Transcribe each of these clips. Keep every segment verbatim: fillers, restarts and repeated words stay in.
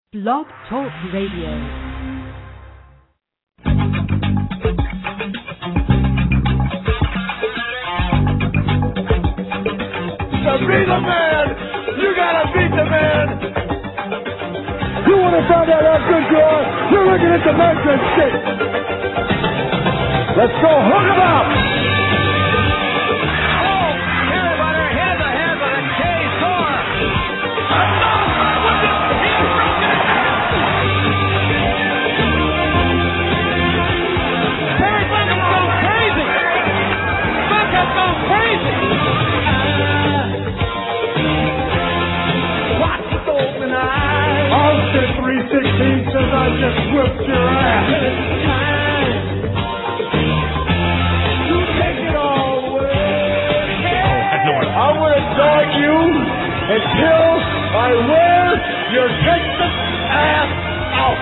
Blog Talk Radio. To be the man, you gotta beat the man. You want to find out how good you are? You're looking at the measuring stick. Let's go, hook 'em up. Oh, everybody, here's a head with a K four. Terry Funk has gone crazy. Funk has gone crazy. Austin three sixteen says I just whipped your ass. You take it all away. I want to dog you until I wear your Texas ass out.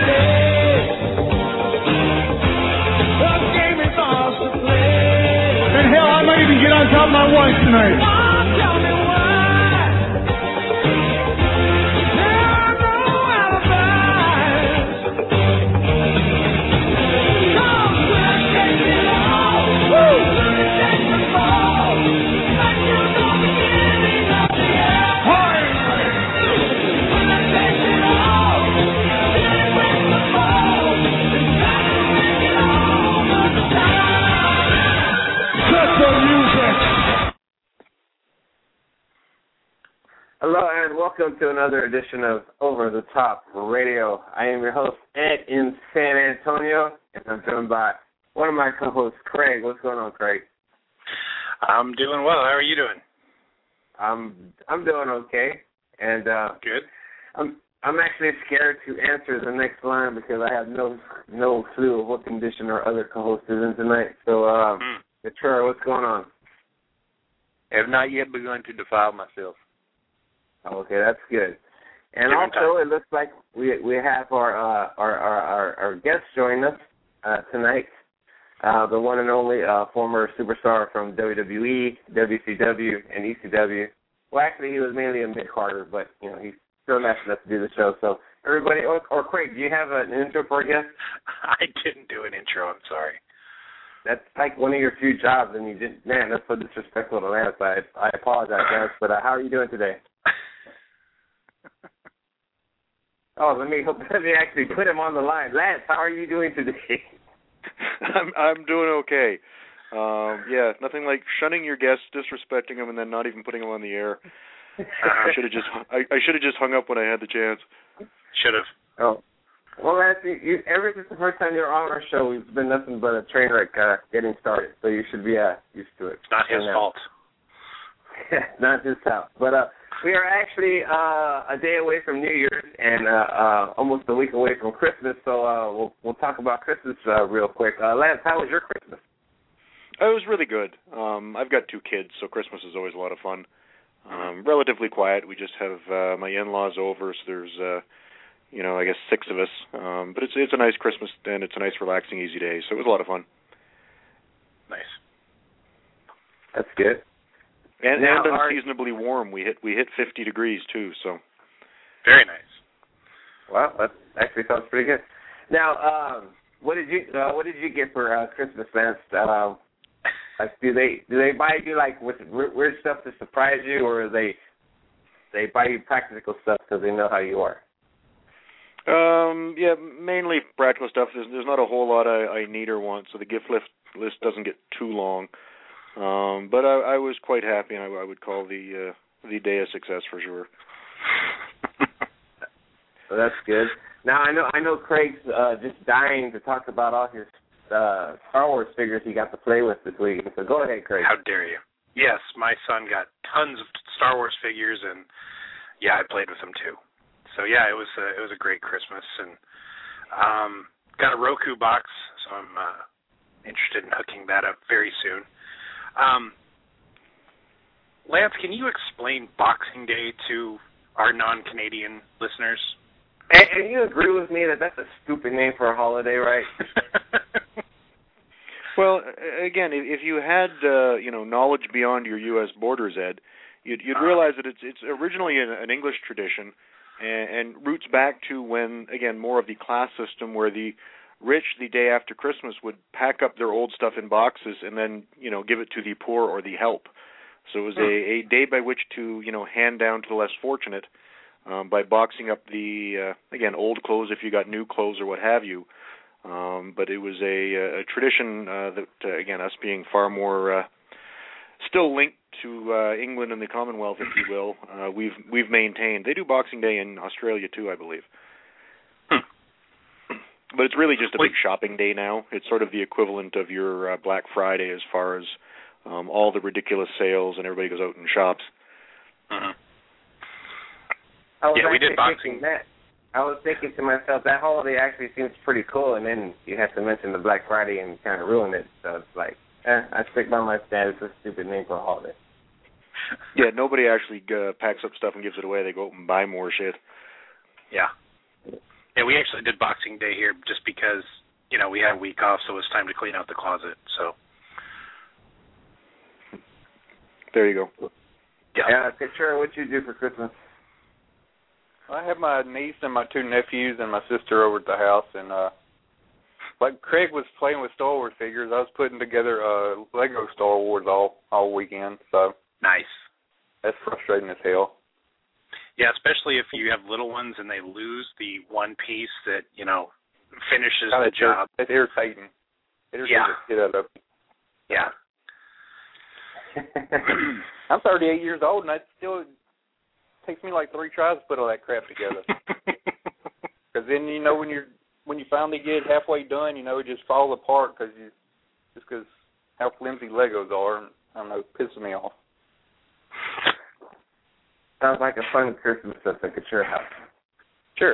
The game is ours to play. And hell, I might even get on top of my wife tonight. Tell me why. Hello and welcome to another edition of Over the Top Radio. I am your host, Ed, in San Antonio, and I'm joined by one of my co-hosts, Craig. What's going on, Craig? I'm doing well. How are you doing? I'm I'm doing okay, and uh, good. I'm I'm actually scared to answer the next line because I have no no clue of what condition our other co-host is in tonight. So, um, mm. Troy, what's going on? I have not yet begun to defile myself. Okay, that's good. And Different also, time. it looks like we we have our uh, our, our, our our guest joining us uh, tonight, uh, the one and only uh, former superstar from W W E, W C W, and E C W. Well, actually, he was mainly a mid-carder, but you know he's still nice enough to do the show. So, everybody, or, or Craig, do you have an intro for our guest? I didn't do an intro. I'm sorry. That's like one of your few jobs, and you didn't. Man, that's so disrespectful to Lance. I I apologize, Lance. But uh, how are you doing today? Oh, let me let me actually put him on the line. Lance, how are you doing today? I'm I'm doing okay. Um, yeah, nothing like shunning your guests, disrespecting them, and then not even putting them on the air. I should have just I, I should have just hung up when I had the chance. Should have. Oh, well, Lance, you, you, ever since the first time you're on our show, we've been nothing but a train wreck uh, getting started. So you should be uh, used to it. It's not his fault. Not his fault, but uh. We are actually uh, a day away from New Year's and uh, uh, almost a week away from Christmas, so uh, we'll we'll talk about Christmas uh, real quick. Uh, Lance, how was your Christmas? It was really good. Um, I've got two kids, so Christmas is always a lot of fun. Um, relatively quiet. We just have uh, my in-laws over, so there's, uh, you know, I guess six of us. Um, but it's it's a nice Christmas, and it's a nice, relaxing, easy day, so it was a lot of fun. Nice. That's good. And, now, and our, unseasonably warm. We hit we hit fifty degrees too. So very nice. Well, that actually sounds pretty good. Now, um, what did you uh, what did you get for uh, Christmas, Lance? Uh, like, do they do they buy you like with weird stuff to surprise you, or they they buy you practical stuff because they know how you are? Um, yeah, mainly practical stuff. There's there's not a whole lot I, I need or want, so the gift list list doesn't get too long. Um, but I, I was quite happy, and I, I would call the uh, the day a success for sure. Well, that's good. Now I know I know Craig's uh, just dying to talk about all his uh, Star Wars figures he got to play with this week. So go ahead, Craig. How dare you? Yes, my son got tons of Star Wars figures, and yeah, I played with them too. So yeah, it was a, it was a great Christmas, and um, got a Roku box, so I'm uh, interested in hooking that up very soon. Um, Lance, can you explain Boxing Day to our non-Canadian listeners? And, and you agree with me that that's a stupid name for a holiday, right? Well, again, if you had uh, you know knowledge beyond your U S borders, Ed, you'd, you'd realize that it's it's originally an, an English tradition and, and roots back to when, again, more of the class system where the rich the day after Christmas would pack up their old stuff in boxes and then, you know, give it to the poor or the help. So it was a, a day by which to, you know, hand down to the less fortunate um, by boxing up the, uh, again, old clothes if you got new clothes or what have you. Um, but it was a, a tradition uh, that, uh, again, us being far more uh, still linked to uh, England and the Commonwealth, if you will, uh, we've we've maintained. They do Boxing Day in Australia too, I believe. Hmm. But it's really just a big shopping day now. It's sort of the equivalent of your uh, Black Friday as far as um, all the ridiculous sales and everybody goes out and shops. Mm-hmm. I was yeah, we did Boxing. Boxing. That, I was thinking to myself, that holiday actually seems pretty cool, and then you have to mention the Black Friday and kind of ruin it. So it's like, eh, I stick by my stand. It's a stupid name for a holiday. Yeah, nobody actually uh, packs up stuff and gives it away. They go out and buy more shit. Yeah. Yeah, we actually did Boxing Day here just because, you know, we had a week off, so it was time to clean out the closet. So there you go. Yeah. Uh, Katrina, what you do for Christmas? I have my niece and my two nephews and my sister over at the house, and uh, like Craig was playing with Star Wars figures, I was putting together uh, Lego Star Wars all all weekend. So nice. That's frustrating as hell. Yeah, especially if you have little ones and they lose the one piece that, you know, finishes oh, the it's job. Ir- it's irritating. It irritates Yeah. the shit out of me. Yeah. I'm thirty-eight years old, and it still takes me like three tries to put all that crap together. Because then, you know, when you're when you finally get it halfway done, you know, it just falls apart because you just because how flimsy Legos are. And, I don't know, it pisses me off. Sounds like a fun Christmas at the Couture house. Sure.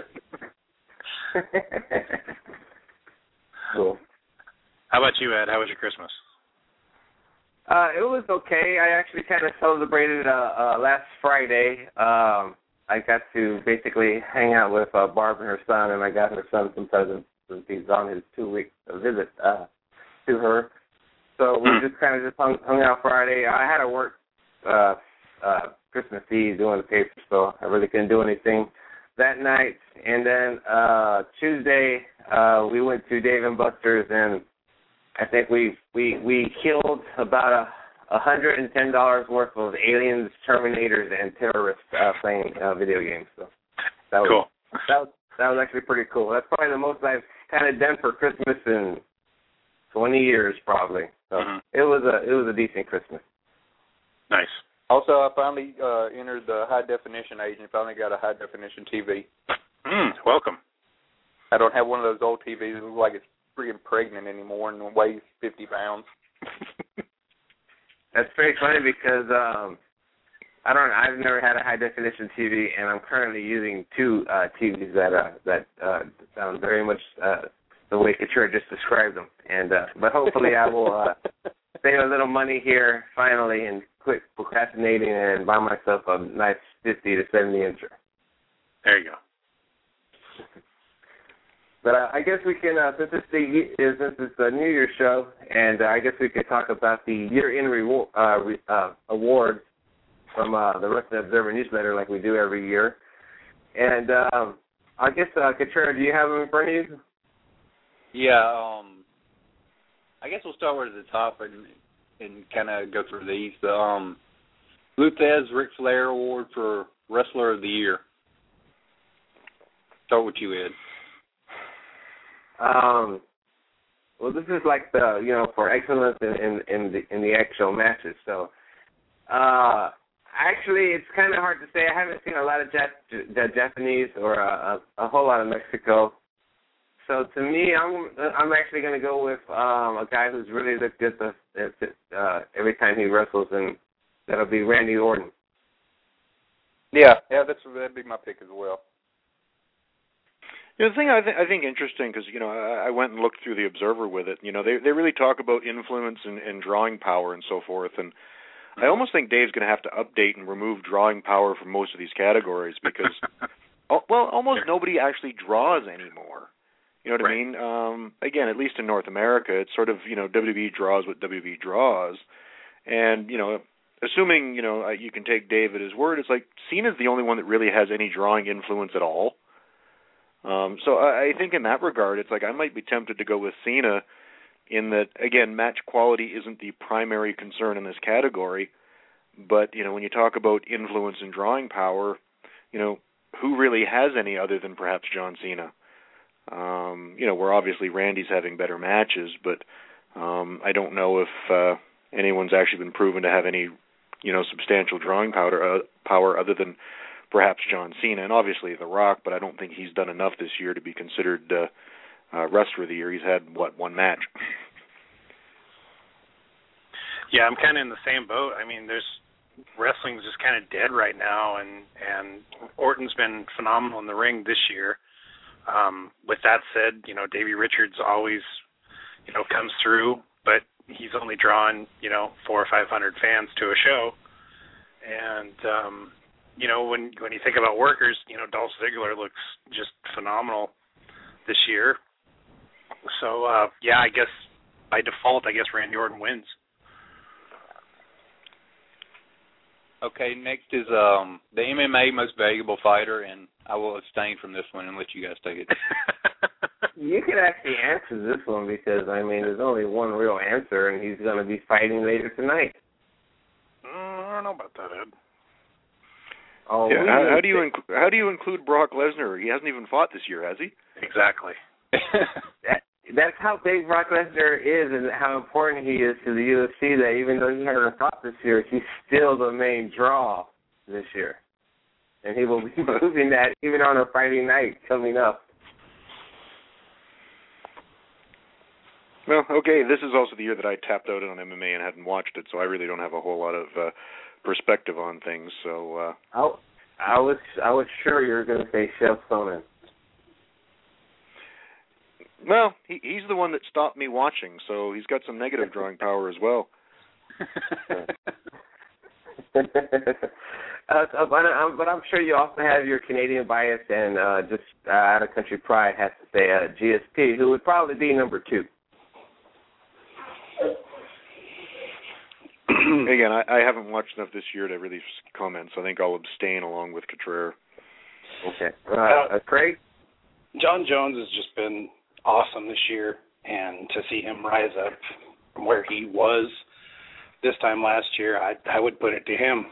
Cool. How about you, Ed? How was your Christmas? Uh, it was okay. I actually kind of celebrated uh, uh, last Friday. Um, I got to basically hang out with uh, Barb and her son, and I got her son some presents since he's on his two-week visit uh, to her. So we just kind of just hung, hung out Friday. I had to work uh, uh, Christmas Eve doing the paper, so I really couldn't do anything that night. And then uh, Tuesday, uh, we went to Dave and Buster's, and I think we we we killed about a, a hundred and ten dollars worth of aliens, Terminators, and terrorists uh, playing uh, video games. So that was cool. that was that was actually pretty cool. That's probably the most I've kind of done for Christmas in twenty years, probably. So mm-hmm. it was a it was a decent Christmas. Nice. Also, I finally uh, entered the high definition age and finally got a high definition T V. Mm, welcome. I don't have one of those old T Vs that look like it's freaking pregnant anymore and weighs fifty pounds. That's very funny because um, I don't. I've never had a high definition T V, and I'm currently using two uh, T Vs that uh, that uh, sound very much uh, the way Couture just described them. And uh, but hopefully I will uh, save a little money here finally and quit procrastinating and buy myself a nice fifty to seventy incher. There you go. But uh, I guess we can, uh, since it's the since it's the New Year's show, and uh, I guess we could talk about the year-end reward, uh, re, uh, awards from uh, the Wrestling Observer newsletter, like we do every year. And um, I guess, uh, Couture, do you have them in front of you? Yeah. Um, I guess we'll start with the top and and kind of go through these. The um, Lou Thesz Ric Flair Award for Wrestler of the Year. Start with you, Ed. Um, well, this is like the, you know, for excellence in, in, in the in the actual matches. So, uh, actually, it's kind of hard to say. I haven't seen a lot of Jap- the Japanese or a, a, a whole lot of Mexico. So to me, I'm I'm actually going to go with um, a guy who's really looked good at the, uh, every time he wrestles, and that'll be Randy Orton. Yeah, yeah, that's that'd be my pick as well. You know, the thing I, th- I think interesting, because, you know, I, I went and looked through the Observer with it, you know, they they really talk about influence and, and drawing power and so forth, and I almost think Dave's going to have to update and remove drawing power from most of these categories because, well, almost nobody actually draws anymore. You know what right. I mean? Um, again, at least in North America, it's sort of, you know, W W E draws what W W E draws, and, you know, assuming, you know, you can take Dave at his word, it's like Cena's the only one that really has any drawing influence at all. Um, so I, I think in that regard, it's like I might be tempted to go with Cena in that, again, match quality isn't the primary concern in this category. But, you know, when you talk about influence and drawing power, you know, who really has any other than perhaps John Cena? Um, you know, where obviously Randy's having better matches, but um, I don't know if uh, anyone's actually been proven to have any, you know, substantial drawing power, uh, power other than perhaps John Cena, and obviously The Rock, but I don't think he's done enough this year to be considered uh, uh, wrestler of the year. He's had, what, one match? Yeah, I'm kind of in the same boat. I mean, there's wrestling's just kind of dead right now, and, and Orton's been phenomenal in the ring this year. Um, with that said, you know, Davey Richards always, you know, comes through, but he's only drawn, you know, four or five hundred fans to a show. And, um, you know, when when you think about workers, you know, Dolph Ziggler looks just phenomenal this year. So, uh, yeah, I guess by default, I guess Randy Orton wins. Okay, next is um, the M M A Most Valuable Fighter, and I will abstain from this one and let you guys take it. You can actually answer this one because, I mean, there's only one real answer, and he's going to be fighting later tonight. Mm, I don't know about that, Ed. Oh, yeah, how, how do you inc- how do you include Brock Lesnar? He hasn't even fought this year, has he? Exactly. that, that's how big Brock Lesnar is and how important he is to the U F C, that even though he hasn't fought this year, he's still the main draw this year. And he will be proving that even on a Friday night coming up. Well, okay, this is also the year that I tapped out on M M A and hadn't watched it, so I really don't have a whole lot of uh, perspective on things. So uh, I, I was I was sure you were going to say Chef Sonnen. Well, he, he's the one that stopped me watching, so he's got some negative drawing power as well. uh, so, but, I'm, but I'm sure you also have your Canadian bias and uh, just uh, out of country pride has to say uh, G S P, who would probably be number two. Again, I, I haven't watched enough this year to really comment, so I think I'll abstain along with Contreras. Okay. Uh, uh, Craig? John Jones has just been awesome this year, and to see him rise up from where he was this time last year, I, I would put it to him.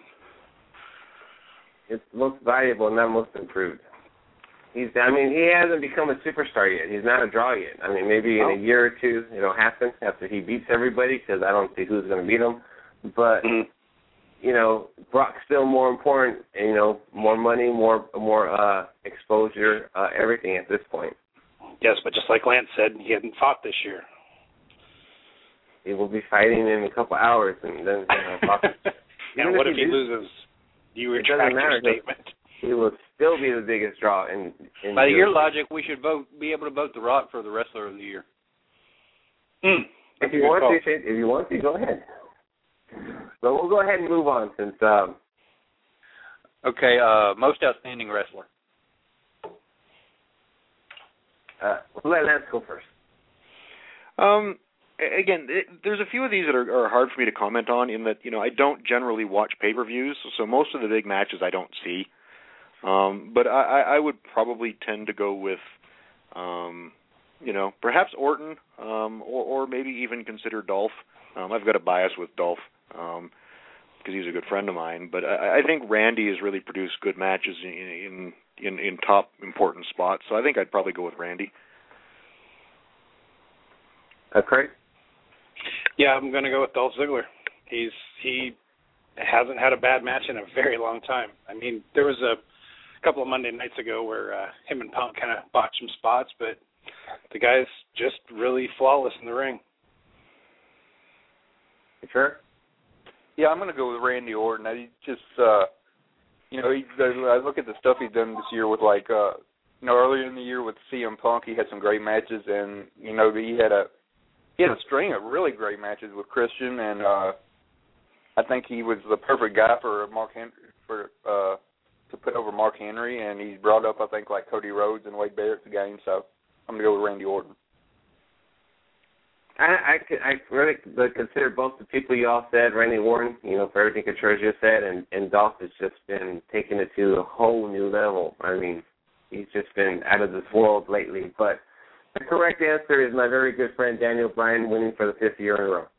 It's most valuable, not most improved. He's, I mean, he hasn't become a superstar yet. He's not a draw yet. I mean, maybe in oh. a year or two it'll happen after he beats everybody, because I don't see who's going to beat him. But, mm-hmm. you know, Brock's still more important, and, you know, more money, more more uh, exposure, uh, everything at this point. Yes, but just like Lance said, he hadn't fought this year. He will be fighting in a couple hours, and then, you know, and what if he, he loses? Do you retract your statement? He will still be the biggest draw. In, in By your logic, we should vote, be able to vote The Rock for the Wrestler of the Year. Mm, if you want to, if you want to, go ahead. But we'll go ahead and move on since. Um, okay, uh, most outstanding wrestler. Uh, let Lance go first. Um. Again, it, there's a few of these that are, are hard for me to comment on in that, you know, I don't generally watch pay-per-views, so most of the big matches I don't see. Um, but I, I would probably tend to go with, um, you know, perhaps Orton, um, or, or maybe even consider Dolph. Um, I've got a bias with Dolph um, because he's a good friend of mine. But I, I think Randy has really produced good matches in, in, in, in top important spots, so I think I'd probably go with Randy. Uh, Craig? Yeah, I'm going to go with Dolph Ziggler. He's he hasn't had a bad match in a very long time. I mean, there was a couple of Monday nights ago where uh, him and Punk kind of botched some spots, but the guy's just really flawless in the ring. Sure. Yeah, I'm going to go with Randy Orton. I just, uh, you know, he, I look at the stuff he's done this year with, like, uh, you know, earlier in the year with C M Punk, he had some great matches, and you know, he had a He had a string of really great matches with Christian, and uh, I think he was the perfect guy for Mark Henry, for uh, to put over Mark Henry, and he brought up, I think, like Cody Rhodes and Wade Barrett's game. So I'm gonna go with Randy Orton. I I, I really consider both the people you all said, Randy Orton, you know, for everything Contreras just said, and, and Dolph has just been taking it to a whole new level. I mean, he's just been out of this world lately. But the correct answer is my very good friend Daniel Bryan winning for the fifth year in a row.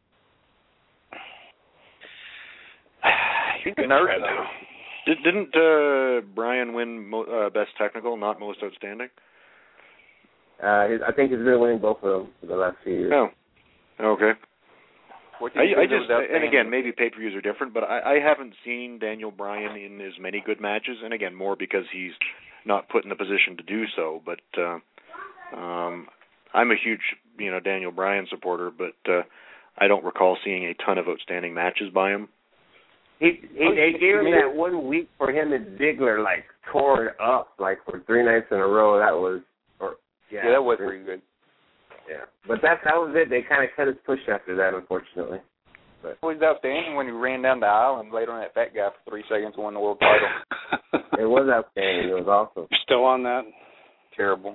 He's a nerd. Did, didn't uh, Bryan win mo- uh, Best Technical, not Most Outstanding? Uh, his, I think he's been winning both of them for the last few years. Oh, okay. What I, I just, and again, maybe pay-per-views are different, but I, I haven't seen Daniel Bryan in as many good matches, and again, more because he's not put in the position to do so. But uh, um, I'm a huge, you know, Daniel Bryan supporter, but uh, I don't recall seeing a ton of outstanding matches by him. He, he they gave him that one week for him and Ziggler, like, tore it up, like, for three nights in a row. That was, or, yeah. Yeah, that was pretty good. Yeah. But that, that was it. They kind of cut his push after that, unfortunately. But. It was outstanding when he ran down the aisle and laid on that fat guy for three seconds and won the world title. It was outstanding. It was awesome. You're still on that? Terrible.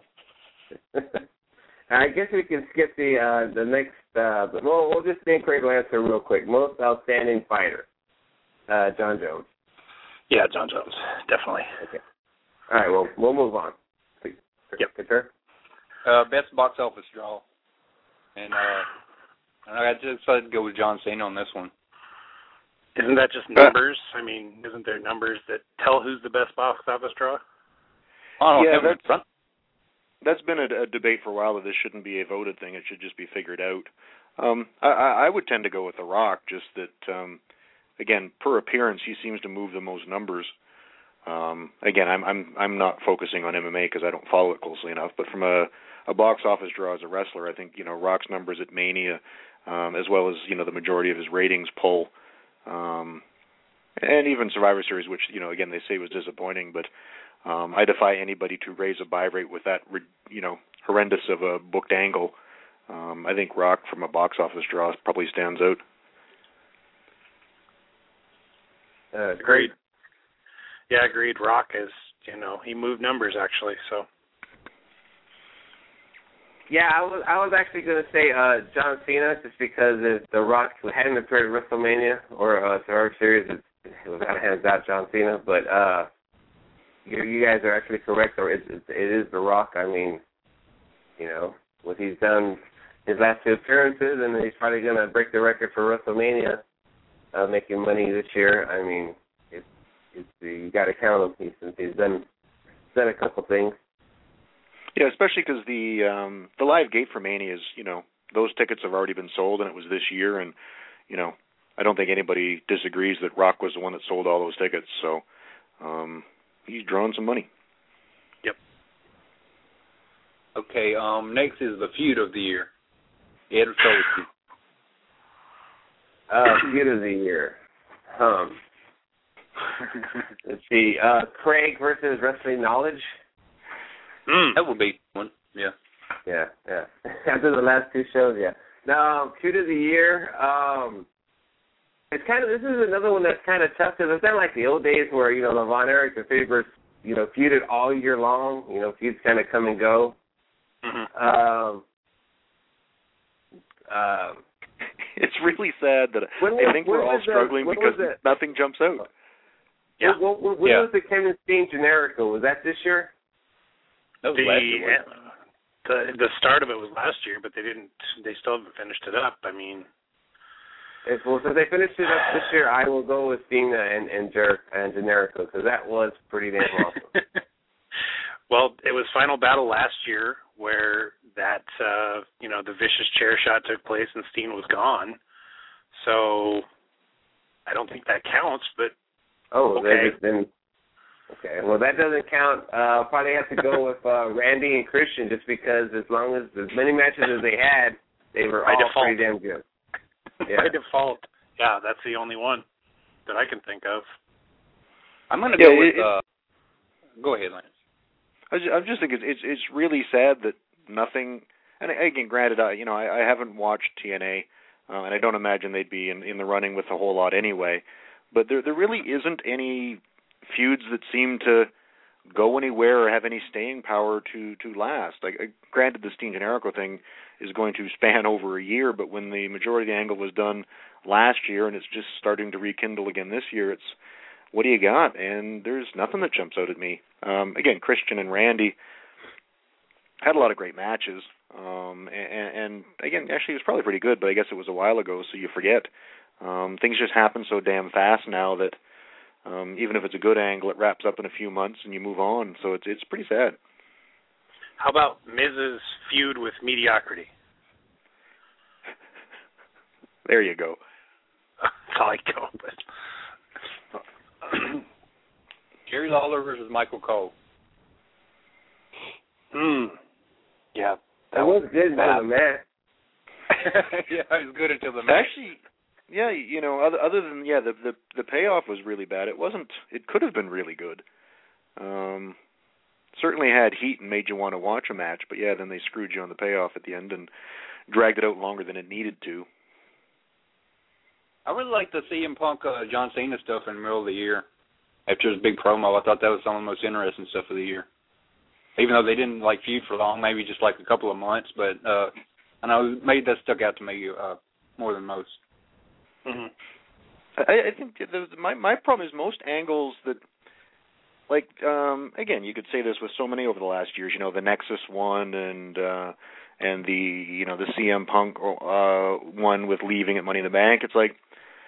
I guess we can skip the uh, the next, uh, but we'll, we'll just think Craig will answer real quick. Most outstanding fighter. Uh, John Jones. Yeah, John Jones, definitely. Okay. All right, well, we'll move on. Yep. Sure. Uh, best box office draw. And uh, I just decided to go with John Cena on this one. Isn't that just numbers? I mean, isn't there numbers that tell who's the best box office draw? Oh, yeah, that's, that's, that's been a, a debate for a while that this shouldn't be a voted thing. It should just be figured out. Um, I, I would tend to go with The Rock, just that... Um, Again, per appearance, he seems to move the most numbers. Um, again, I'm I'm I'm not focusing on M M A because I don't follow it closely enough. But from a, a box office draw as a wrestler, I think you know Rock's numbers at Mania, um, as well as you know the majority of his ratings pull, um, and even Survivor Series, which you know again they say was disappointing. But um, I defy anybody to raise a buy rate with that you know horrendous of a booked angle. Um, I think Rock from a box office draw probably stands out. Uh, agreed. Yeah, agreed. Rock is, you know, he moved numbers actually. So. Yeah, I was I was actually going to say uh, John Cena just because if The Rock hadn't appeared at WrestleMania or uh, Survivor Series, it, it was out hands out John Cena. But uh, you, you guys are actually correct. Or it, it, it is The Rock. I mean, you know, what he's done his last two appearances, and he's probably going to break the record for WrestleMania. Uh, making money this year. I mean, it's, it's you got to count him. He's, he's done done a couple things. Yeah, especially because the um, the live gate for Mania is, you know, those tickets have already been sold, and it was this year, and you know, I don't think anybody disagrees that Rock was the one that sold all those tickets. So um, he's drawing some money. Yep. Okay. Um. Next is the feud of the year. Ed Sullivan. Uh, feud of the year. Um, let's see. Uh, Craig versus Wrestling Knowledge. Mm. That would be one. Yeah. Yeah, yeah. After the last two shows, yeah. Now, feud of the year. Um, it's kind of this is another one that's kind of tough because it's not like the old days where you know the Von Erich and Faber, you know, feuded all year long. You know, feuds kind of come and go. Mm-hmm. Um. Um. It's really sad that when I was, think we're all struggling the, because nothing jumps out. Yeah. When, when, when yeah. was the Kevin Steen Generico? Was that this year? That was the, last year. the the start of it was last year, but they didn't. They still haven't finished it up. I mean, if, well, since they finished it up this year, I will go with Steen and and, Jer- and Generico because that was pretty damn awesome. Well, it was Final Battle last year where that, uh, you know, the vicious chair shot took place and Steen was gone. So I don't think that counts, but oh, okay. Then, okay, well, that doesn't count. Uh, probably have to go with uh, Randy and Christian just because as long as, as many matches as they had, they were By all default. pretty damn good. Yeah. By default. Yeah, that's the only one that I can think of. I'm going to Yeah, go with, it, uh, go ahead, Lance. I just, I'm just thinking it's it's really sad that nothing. And again, granted, I you know I, I haven't watched T N A, uh, and I don't imagine they'd be in, in the running with a whole lot anyway. But there there really isn't any feuds that seem to go anywhere or have any staying power to to last. Like, uh, granted, the Steen Generico thing is going to span over a year, but when the majority of the angle was done last year and it's just starting to rekindle again this year, it's what do you got? And there's nothing that jumps out at me. Um, again, Christian and Randy had a lot of great matches. Um, and, and again, actually, it was probably pretty good, but I guess it was a while ago, so you forget. Um, things just happen so damn fast now that um, even if it's a good angle, it wraps up in a few months and you move on. So it's it's pretty sad. How about Miz's feud with Mediocrity? There you go. That's all I go with. Jerry Lawler versus Michael Cole. Hmm. Yeah. That was good until the match. Yeah, it was good until the match. Actually, yeah, you know, other other than yeah, the the the payoff was really bad. It wasn't. It could have been really good. Um, certainly had heat and made you want to watch a match, but yeah, then they screwed you on the payoff at the end and dragged it out longer than it needed to. I really like the C M Punk uh, John Cena stuff in the middle of the year. After his big promo, I thought that was some of the most interesting stuff of the year. Even though they didn't like feud for long, maybe just like a couple of months, but uh, I know maybe that stuck out to me uh, more than most. Mm-hmm. I, I think the, my my problem is most angles that, like, um, again, you could say this with so many over the last years. You know, the Nexus one and uh, and the you know the C M Punk uh, one with leaving at Money in the Bank. It's like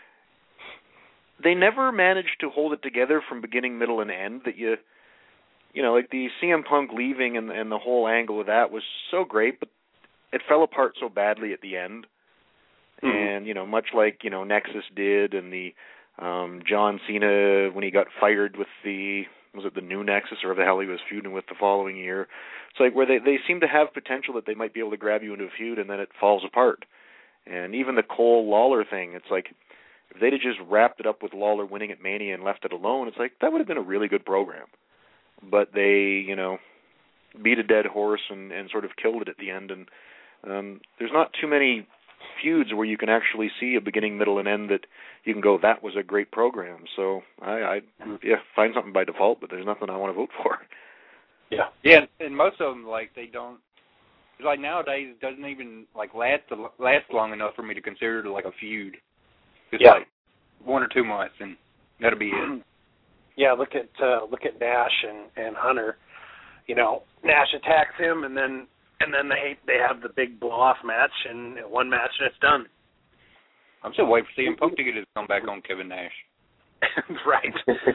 they never managed to hold it together from beginning, middle, and end. That you, you know, like the C M Punk leaving and, and the whole angle of that was so great, but it fell apart so badly at the end. Mm-hmm. And, you know, much like, you know, Nexus did and the um, John Cena when he got fired with the, was it the new Nexus or the hell he was feuding with the following year. It's like where they, they seem to have potential that they might be able to grab you into a feud and then it falls apart. And even the Cole-Lawler thing, it's like, if they'd have just wrapped it up with Lawler winning at Mania and left it alone, it's like, that would have been a really good program. But they, you know, beat a dead horse and, and sort of killed it at the end. And um, there's not too many feuds where you can actually see a beginning, middle, and end that you can go, that was a great program. So I, I yeah, find something by default, but there's nothing I want to vote for. Yeah. Yeah, and most of them, like, they don't, like nowadays, it doesn't even, like, last last long enough for me to consider it, like, a feud. It's yeah. like one or two months, and that'll be it. Yeah, look at uh, look at Nash and, and Hunter. You know, Nash attacks him, and then and then they they have the big blow off match, and one match, and it's done. I'm still waiting for C M Punk to get his comeback on Kevin Nash. Right.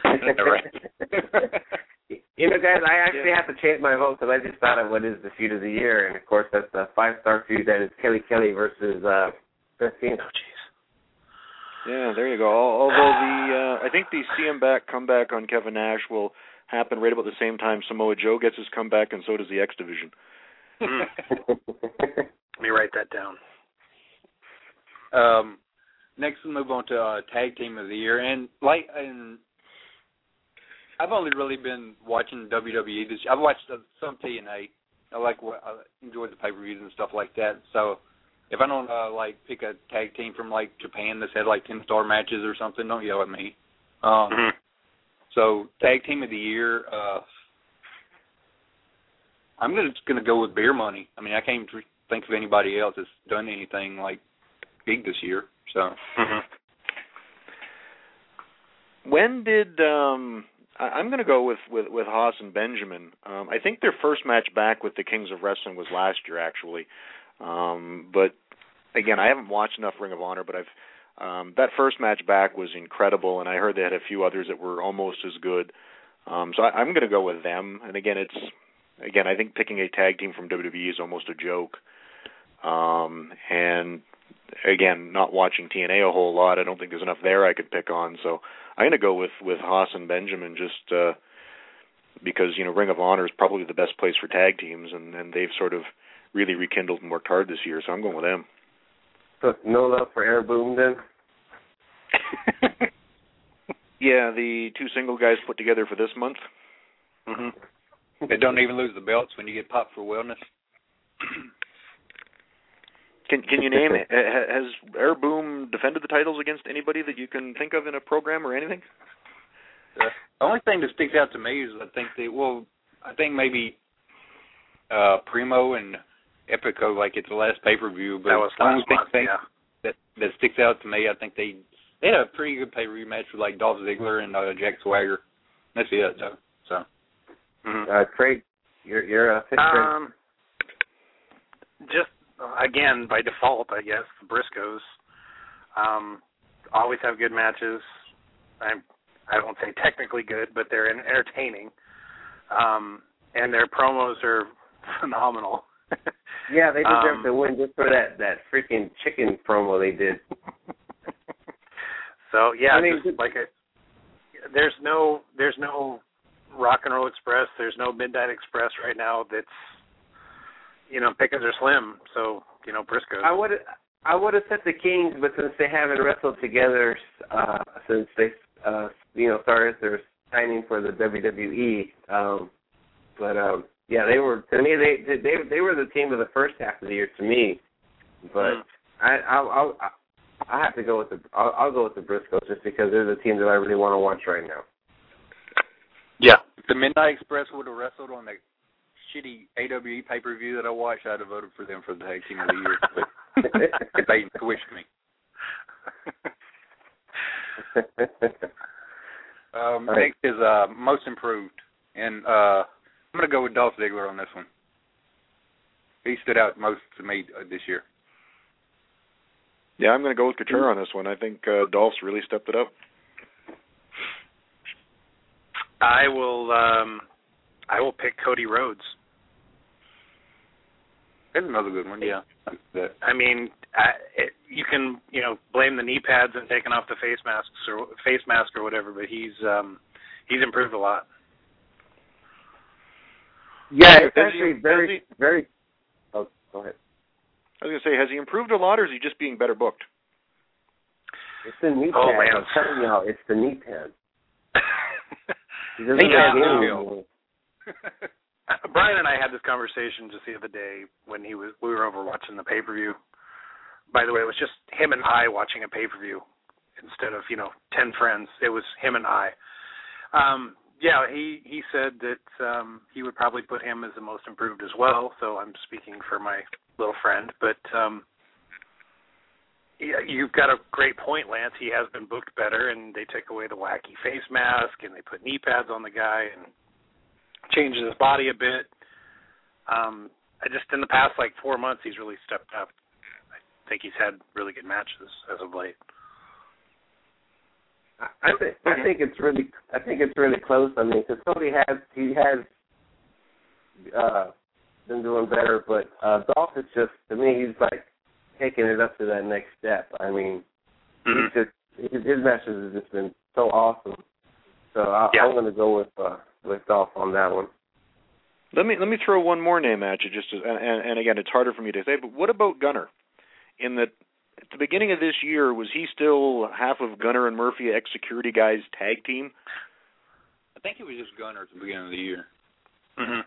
Right. You know, guys, I actually yeah. have to change my vote because I just thought of what is the feud of the year, and of course that's the five-star feud that is Kelly Kelly versus uh, Christine. Oh, jeez. Yeah, there you go. Although the uh, I think the C M back comeback on Kevin Nash will happen right about the same time Samoa Joe gets his comeback, and so does the X Division. Mm. Let me write that down. Um, next, we'll move on to uh, Tag Team of the Year, and like, and I've only really been watching W W E this year. I've watched uh, some T N A. I like I enjoy the pay-per-views and stuff like that. So if I don't uh, like pick a tag team from like Japan that's had like ten star matches or something, don't yell at me. Um, mm-hmm. So Tag Team of the Year, uh, I'm just going to go with Beer Money. I mean, I can't even think of anybody else that's done anything like big this year. So mm-hmm. when did um, I, I'm going to go with with with Haas and Benjamin. Um, I think their first match back with the Kings of Wrestling was last year, actually. Um, but again, I haven't watched enough Ring of Honor, but I've um, that first match back was incredible, and I heard they had a few others that were almost as good. Um, so I, I'm going to go with them. And again, it's again I think picking a tag team from W W E is almost a joke. Um, and again, not watching T N A a whole lot, I don't think there's enough there I could pick on. So I'm going to go with with Haas and Benjamin just uh, because you know Ring of Honor is probably the best place for tag teams, and, and they've sort of really rekindled and worked hard this year, so I'm going with them. So no love for Air Boom then? Yeah, the two single guys put together for this month. Mm-hmm. They don't even lose the belts when you get popped for wellness. Can can you name it? Has Air Boom defended the titles against anybody that you can think of in a program or anything? the only thing that sticks out to me is I think they well, I think maybe uh, Primo and Epico, like it's the last pay per view, but that was the only last month, thing yeah. that that sticks out to me, I think they they had a pretty good pay per view match with like Dolph Ziggler and uh, Jack Swagger. That's it, though. So, mm-hmm. uh, Craig, you're you're a uh, um, just again by default, I guess the Briscoes um, always have good matches. I'm I won't say technically good, but they're entertaining, um, and their promos are phenomenal. Yeah, they deserve um, to win just for that, that freaking chicken promo they did. So yeah, I mean, just like a, there's no there's no Rock and Roll Express, there's no Midnight Express right now. That's you know pickings are slim. So you know Briscoes. I would I would have said the Kings, but since they haven't wrestled together uh, since they uh, you know started their signing for the W W E, um, but. Um, Yeah, they were to me. They they they were the team of the first half of the year to me, but mm. I I'll, I'll I have to go with the I'll, I'll go with the Briscoes just because they're the team that I really want to watch right now. Yeah, if the Midnight Express would have wrestled on the shitty A W E pay per view that I watched, I'd have voted for them for the tag team of the year. But they squished me. um, right. Next is uh, most improved, and. Uh, I'm going to go with Dolph Ziggler on this one. He stood out most to me uh, this year. Yeah, I'm going to go with Couture on this one. I think uh, Dolph's really stepped it up. I will um, I will pick Cody Rhodes. That's another good one, yeah. I mean, I, it, you can, you know, blame the knee pads and taking off the face masks or face mask or whatever, but he's um, he's improved a lot. Yeah, it's actually very, very. Oh, go ahead. I was going to say, has he improved a lot, or is he just being better booked? It's the knee oh, pad. Man. I'm telling y'all, it's the knee pad. He doesn't yeah, have any. Brian and I had this conversation just the other day when he was we were over watching the pay per view. By the way, it was just him and I watching a pay per view instead of you know ten friends. It was him and I. Um, Yeah, he, he said that um, he would probably put him as the most improved as well, so I'm speaking for my little friend. But um, yeah, you've got a great point, Lance. He has been booked better, and they took away the wacky face mask, and they put knee pads on the guy and changed his body a bit. Um, I just, in the past, like, four months, he's really stepped up. I think he's had really good matches as of late. I think I think it's really I think it's really close. I mean, because Cody has he has uh, been doing better, but uh, Dolph is just to me he's like taking it up to that next step. I mean, mm-hmm. he's just his, his matches have just been so awesome. So I, yeah. I'm going to go with uh, with Dolph on that one. Let me let me throw one more name at you, just to, and, and, and again, it's harder for me to say. But what about Gunner? In that. At the beginning of this year, was he still half of Gunner and Murphy ex-security guys tag team? I think he was just Gunner at the beginning of the year. Mm-hmm.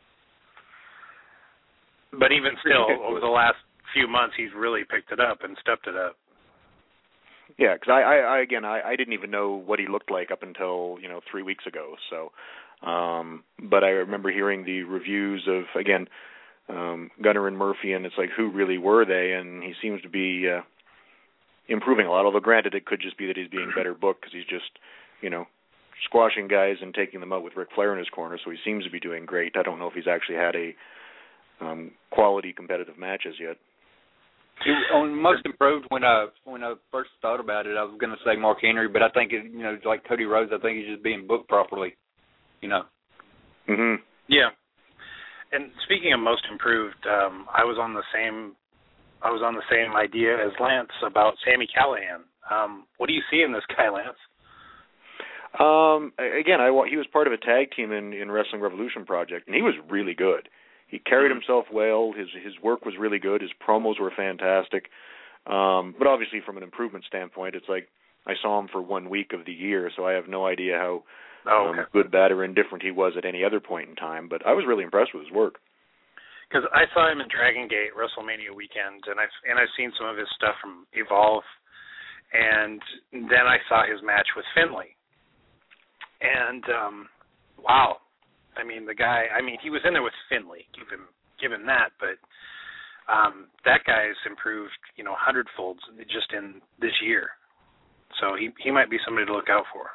But even still, over the last few months, he's really picked it up and stepped it up. Yeah, because I, I, I, again, I, I didn't even know what he looked like up until you know three weeks ago. So, um, but I remember hearing the reviews of again. Um, Gunner and Murphy, and it's like, who really were they? And he seems to be uh, improving a lot, although granted it could just be that he's being better booked because he's just, you know, squashing guys and taking them out with Ric Flair in his corner, so he seems to be doing great. I don't know if he's actually had a um, quality competitive matches yet. On most improved, when I when I first thought about it, I was going to say Mark Henry, but I think it, you know, like Cody Rhodes, I think he's just being booked properly, you know. Mhm. Yeah. And speaking of most improved, um, I was on the same, I was on the same idea as Lance about Sami Callihan. Um, what do you see in this guy, Lance? Um, again, I he was part of a tag team in, in Wrestling Revolution Project, and he was really good. He carried mm-hmm. himself well. His his work was really good. His promos were fantastic. Um, but obviously, from an improvement standpoint, it's like I saw him for one week of the year, so I have no idea how. Oh, okay. um, good, bad, or indifferent he was at any other point in time, but I was really impressed with his work. Because I saw him in Dragon Gate WrestleMania weekend, and I've and I've seen some of his stuff from Evolve, and then I saw his match with Finlay, And um, wow, I mean the guy. I mean he was in there with Finley. Give him give him that, but um, that guy's improved, you know, hundredfolds just in this year. So he he might be somebody to look out for.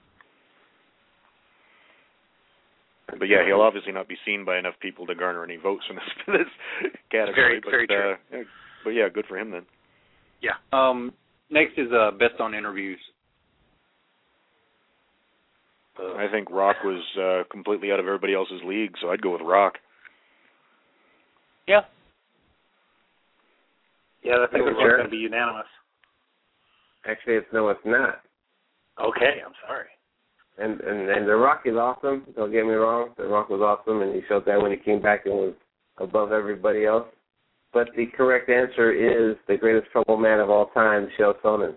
But yeah, he'll obviously not be seen by enough people to garner any votes in this, this category. Very, but, very true. Uh, yeah, but yeah, good for him then. Yeah. Um. Next is uh, best on interviews. Uh, I think Rock was uh, completely out of everybody else's league, so I'd go with Rock. Yeah. Yeah, I think Yeah, it's sure. going to be unanimous. Actually, it's no, it's not. Okay, I'm sorry. And, and and The Rock is awesome. Don't get me wrong. The Rock was awesome, and he showed that when he came back and was above everybody else. But the correct answer is the greatest trouble man of all time, Chael Sonnen.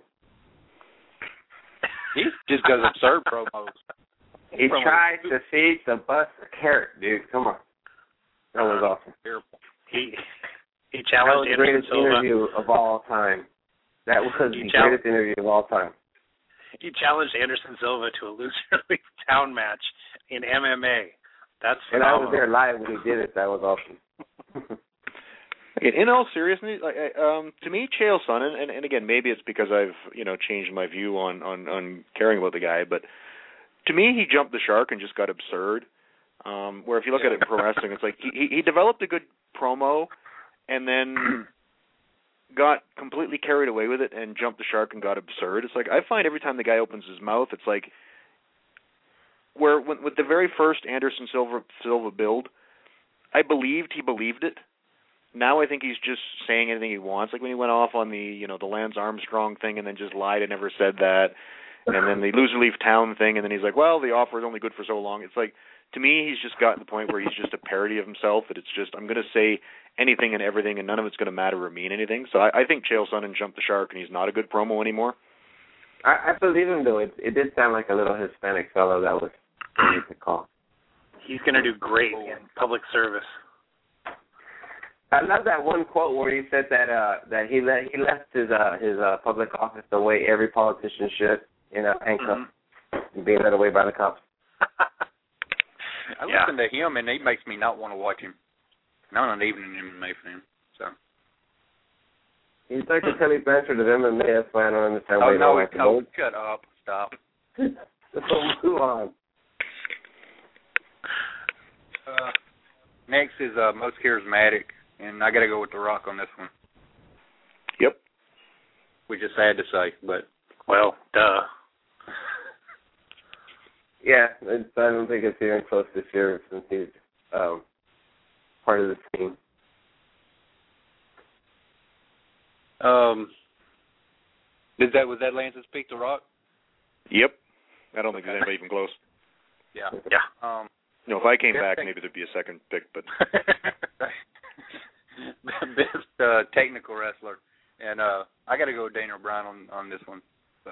He just does absurd promos. He Promos. tried to feed the bus a carrot, dude. Come on. That was awesome. Terrible. He he That challenged was the Anderson greatest Silva. interview of all time. That was He the challenged- greatest interview of all time. He challenged Anderson Silva to a loser league town match in M M A. That's And I phenomenal. was there live when he did it. That was awesome. Again, in all seriousness, like, um, to me, Chael Sonnen, and, and again, maybe it's because I've you know changed my view on, on, on caring about the guy, but to me, he jumped the shark and just got absurd. Um, where if you look at it in pro wrestling, it's like he, he developed a good promo, and then got completely carried away with it and jumped the shark and got absurd. It's like I find every time the guy opens his mouth, it's like where when, with the very first Anderson Silva Silva build, I believed he believed it. Now I think he's just saying anything he wants. Like when he went off on the, you know, the Lance Armstrong thing and then just lied and never said that. And then the Loser Leaf Town thing, and then he's like, well, the offer is only good for so long. It's like, to me, he's just gotten to the point where he's just a parody of himself, that it's just, I'm going to say anything and everything, and none of it's going to matter or mean anything. So I, I think Chael Sonnen jumped the shark, and he's not a good promo anymore. I, I believe him, though. It, it did sound like a little Hispanic fellow that was easy to call. He's going to do great in public service. I love that one quote where he said that uh, that he let he left his uh, his uh, public office the way every politician should, in a handcuff, mm-hmm. being led away by the cops. I Yeah. listen to him, and he makes me not want to watch him. And I'm not even an M M A fan, so. He's like the Kelly Blanchard of M M A. That's why I don't understand why Oh, you no, don't like no, the shut up. Stop. So move on. Uh, next is uh, most charismatic, and I got to go with The Rock on this one. Yep. Which is sad to say, but. Well, duh. Yeah, it's, I don't think it's even close this year since he's um, part of the team. Um, did that was that Lance's pick, The Rock? Yep. I don't think there's anybody even close. Yeah. Yeah. Um, You know, if I came Best back, thing- maybe there'd be a second pick, but best uh, technical wrestler, and uh, I got to go with Daniel Bryan on on this one. So.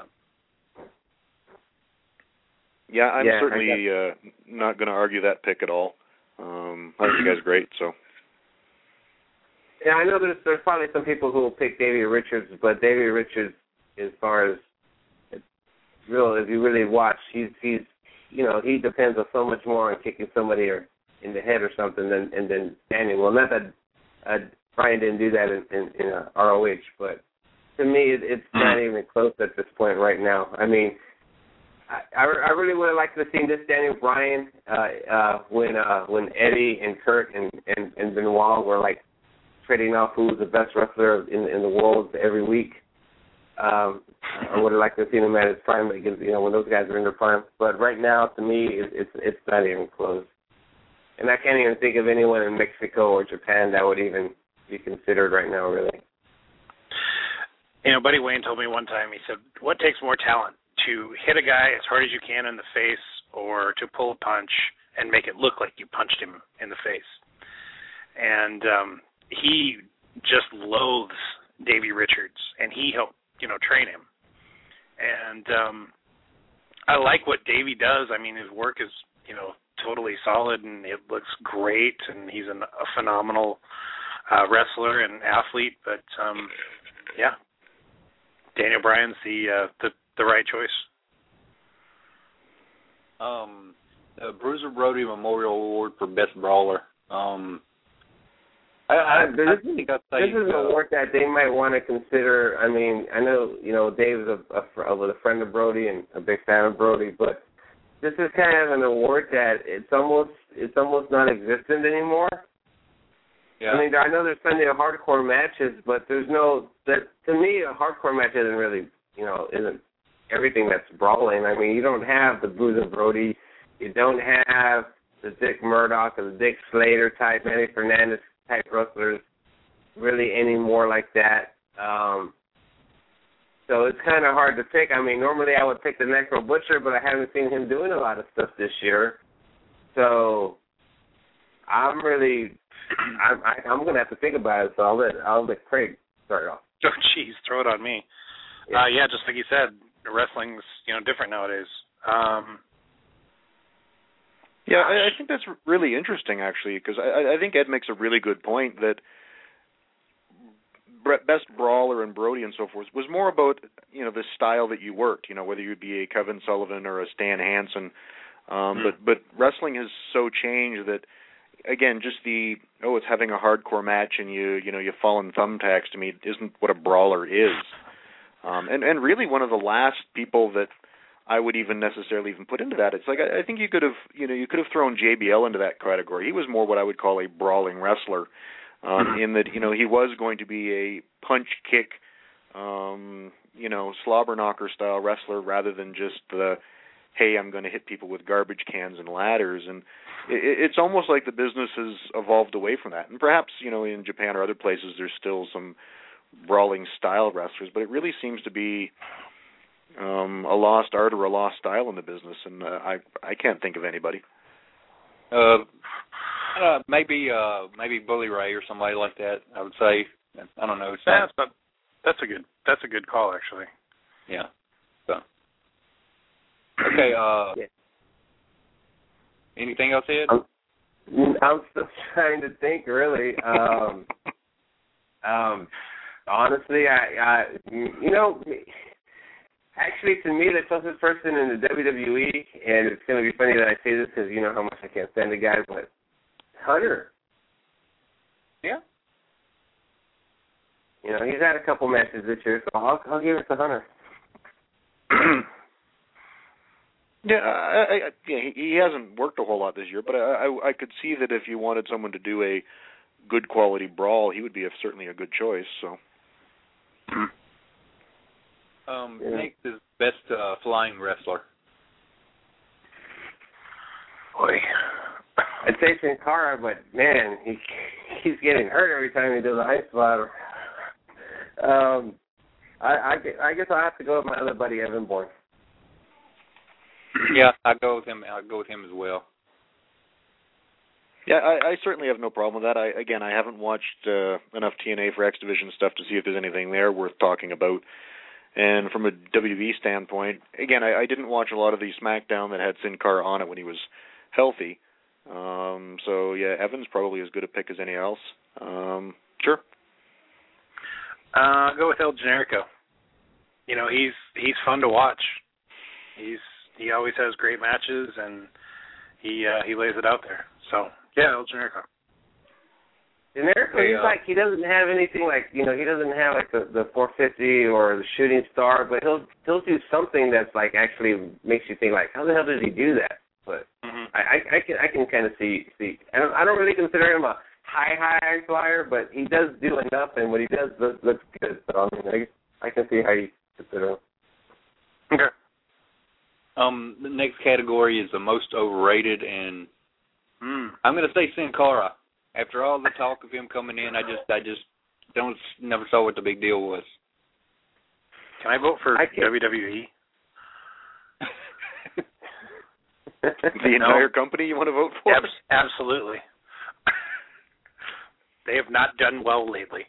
yeah, I'm Yeah, I certainly uh, not going to argue that pick at all. Um, I think the guy's great, so. Yeah, I know there's there's probably some people who will pick Davey Richards, but Davey Richards, as far as it's real, if you really watch, he's he's you know he depends on so much more on kicking somebody or in the head or something than and then Daniel. Well, not that uh, Brian didn't do that in, in, in uh, R O H, but to me, it, it's not even close at this point right now. I mean, I, I really would have liked to have seen this Daniel Bryan uh, uh, when uh, when Eddie and Kurt and, and, and Benoit were like trading off who was the best wrestler in in the world every week. Um, I would have liked to have seen him at his prime, because, you know, when those guys are in their prime. But right now, to me, it, it's it's not even close. And I can't even think of anyone in Mexico or Japan that would even be considered right now, really. You know, Buddy Wayne told me one time, he said, what takes more talent, to hit a guy as hard as you can in the face or to pull a punch and make it look like you punched him in the face? And um, he just loathes Davey Richards, and he helped, you know, train him. And um, I like what Davey does. I mean, his work is, you know, totally solid, and it looks great, and he's an, a phenomenal uh, wrestler and athlete. But, um, yeah, Daniel Bryan's the, uh, the the right choice. Um, the Bruiser Brody Memorial Award for Best Brawler. Um, I, I, Uh, this, I is, think I'd say, this is an uh, award that they might want to consider. I mean, I know, you know, Dave's a, a, fr- was a friend of Brody and a big fan of Brody, but this is kind of an award that it's almost it's almost non-existent anymore. yeah. I mean, I know there's plenty of hardcore matches, but there's no that to me a hardcore match isn't really, you know, isn't everything that's brawling. I mean, you don't have the Bruiser Brody, you don't have the Dick Murdoch or the Dick Slater type, Manny Fernandez type wrestlers really anymore like that. Um, so it's kind of hard to pick. I mean, normally I would pick the Necro Butcher, but I haven't seen him doing a lot of stuff this year. So I'm really, I'm, I, I'm going to have to think about it. So I'll let I'll let Craig start off. Oh, jeez, throw it on me. Yeah. Uh, yeah, just like you said, wrestling's you know different nowadays. Um, Yeah, I, I think that's really interesting, actually, because I, I think Ed makes a really good point that Best Brawler and Brody and so forth was more about, you know, the style that you worked, you know, whether you'd be a Kevin Sullivan or a Stan Hansen. Um, mm. But but wrestling has so changed that, again, just the, oh, it's having a hardcore match and you, you know, you fall in thumbtacks to me isn't what a brawler is. Um, and, and really one of the last people that I would even necessarily even put into that. It's like I, I think you could have, you know, you could have thrown J B L into that category. He was more what I would call a brawling wrestler, um, in that, you know, he was going to be a punch kick, um, you know, slobber knocker style wrestler rather than just the, hey, I'm going to hit people with garbage cans and ladders. And it, it's almost like the business has evolved away from that. And perhaps, you know, in Japan or other places, there's still some brawling style wrestlers, but it really seems to be Um, a lost art or a lost style in the business, and uh, I I can't think of anybody. Uh, uh, maybe uh, maybe Bully Ray or somebody like that. I would say. I don't know. It's that's not, that's a good that's a good call actually. Yeah. So. Okay. Uh, yeah. Anything else, Ed? I'm, I'm still trying to think. Really. Um, um, honestly, I, I you know. Actually, to me, the closest person in the W W E, and it's going to be funny that I say this because you know how much I can't stand the guy, but Hunter. Yeah. You know, he's had a couple matches this year, so I'll, I'll give it to Hunter. yeah, I, I, yeah, he, he hasn't worked a whole lot this year, but I, I, I could see that if you wanted someone to do a good quality brawl, he would be a, certainly a good choice. So. Um, yeah. Nick is best uh, flying wrestler. Boy, I'd say Sin Cara, but man, he he's getting hurt every time he does a high spot. Um, I, I, I guess I'll have to go with my other buddy Evan Bourne. Yeah, I go with him. I go with him as well. Yeah, I, I certainly have no problem with that. I, again, I haven't watched uh, enough T N A for X Division stuff to see if there's anything there worth talking about. And from a W W E standpoint, again, I, I didn't watch a lot of the SmackDown that had Sin Cara on it when he was healthy. Um, so, yeah, Evan's probably as good a pick as any else. Um, sure. Uh, go with El Generico. You know, he's he's fun to watch. He's he always has great matches, and he uh, he lays it out there. So, yeah, El Generico. Generico, he's like, he doesn't have anything like, you know, he doesn't have like the, the four fifty or the shooting star, but he'll he'll do something that's like actually makes you think like, how the hell did he do that? But mm-hmm. I, I I can I can kind of see see. I don't I don't really consider him a high high flyer, but he does do enough, and what he does looks, looks good. So I mean, I, I can see how you consider him. Okay. Um, the next category is the most overrated, and mm. I'm going to say Sin Cara. After all the talk of him coming in, I just I just don't never saw what the big deal was. Can I vote for W W E? The entire no. company you want to vote for? Abs- absolutely. They have not done well lately.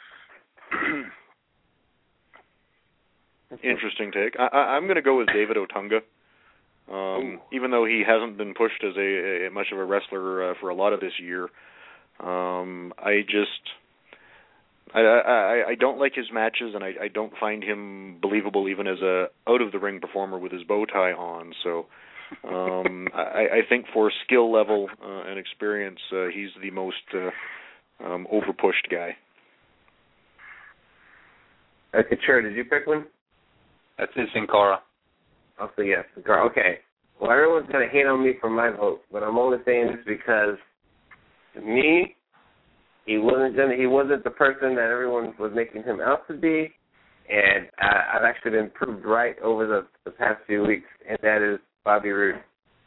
Interesting take. I, I, I'm going to go with David Otunga. Um, even though he hasn't been pushed as a, a much of a wrestler uh, for a lot of this year, um, I just I, I I don't like his matches, and I, I don't find him believable even as a out of the ring performer with his bow tie on. So Um, I, I think for skill level uh, and experience, uh, he's the most uh, um, overpushed guy. Okay, sure. Did you pick one? That's it, Sin Cara. Oh, so yes, girl. Okay. Well, everyone's gonna hate on me for my vote, but I'm only saying this because to me, he wasn't gonna. He wasn't the person that everyone was making him out to be, and I, I've actually been proved right over the, the past few weeks, and that is Bobby Roode.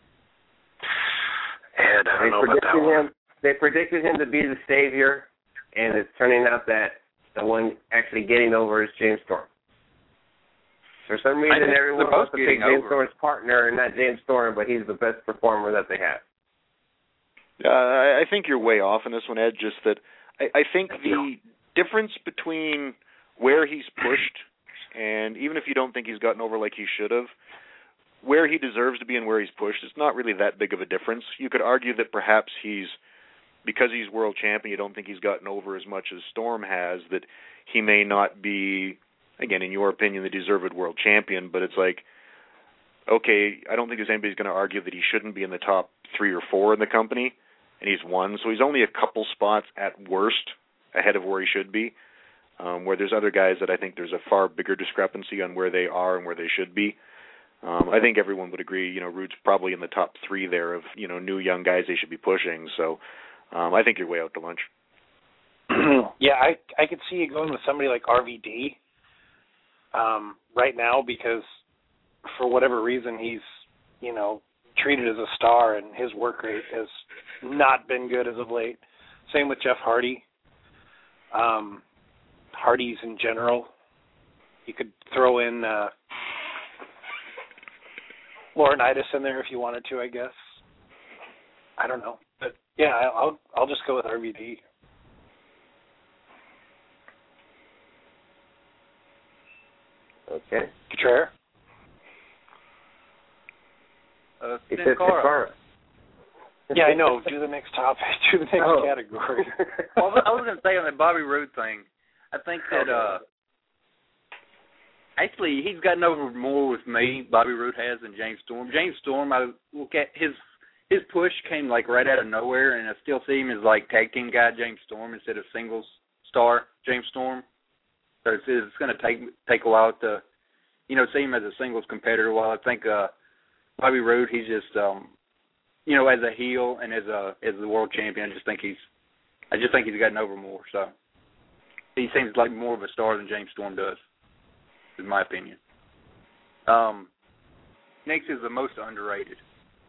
And I don't they know about that predicted one. him. They predicted him to be the savior, and it's turning out that the one actually getting over is James Storm. For some reason, everyone wants to pick James Storm's partner and not James Storm, but he's the best performer that they have. Uh, I think you're way off in this one, Ed, just that I, I think the difference between where he's pushed and even if you don't think he's gotten over like he should have, where he deserves to be and where he's pushed, it's not really that big of a difference. You could argue that perhaps he's, because he's world champion, you don't think he's gotten over as much as Storm has, that he may not be, again, in your opinion, the deserved world champion, but it's like, okay, I don't think there's anybody who's going to argue that he shouldn't be in the top three or four in the company, and he's one, so he's only a couple spots at worst ahead of where he should be, um, where there's other guys that I think there's a far bigger discrepancy on where they are and where they should be. Um, I think everyone would agree, you know, Roode's probably in the top three there of, you know, new young guys they should be pushing, so um, I think you're way out to lunch. Yeah, I I could see you going with somebody like R V D um, right now because for whatever reason he's, you know, treated as a star and his work rate has not been good as of late. Same with Jeff Hardy. Um, Hardy's in general. You could throw in uh, Laurinaitis in there if you wanted to, I guess. I don't know. But, yeah, I'll I'll just go with R V D. Okay. Contreras? Uh, He Sin said Cara. Cara. Yeah, I know. Do the next topic. Do the next Oh. category. Well, I was going to say on the Bobby Roode thing, I think that uh, actually he's gotten over more with me, Bobby Roode has, than James Storm. James Storm, I look at his his push came like right out of nowhere, and I still see him as like tag team guy James Storm instead of singles star James Storm. So it's, it's going to take take a while to, you know, see him as a singles competitor. While I think uh, Bobby Roode, he's just, um, you know, as a heel and as a as the world champion, I just think he's, I just think he's gotten over more. So he seems like more of a star than James Storm does, in my opinion. Um, next is the most underrated.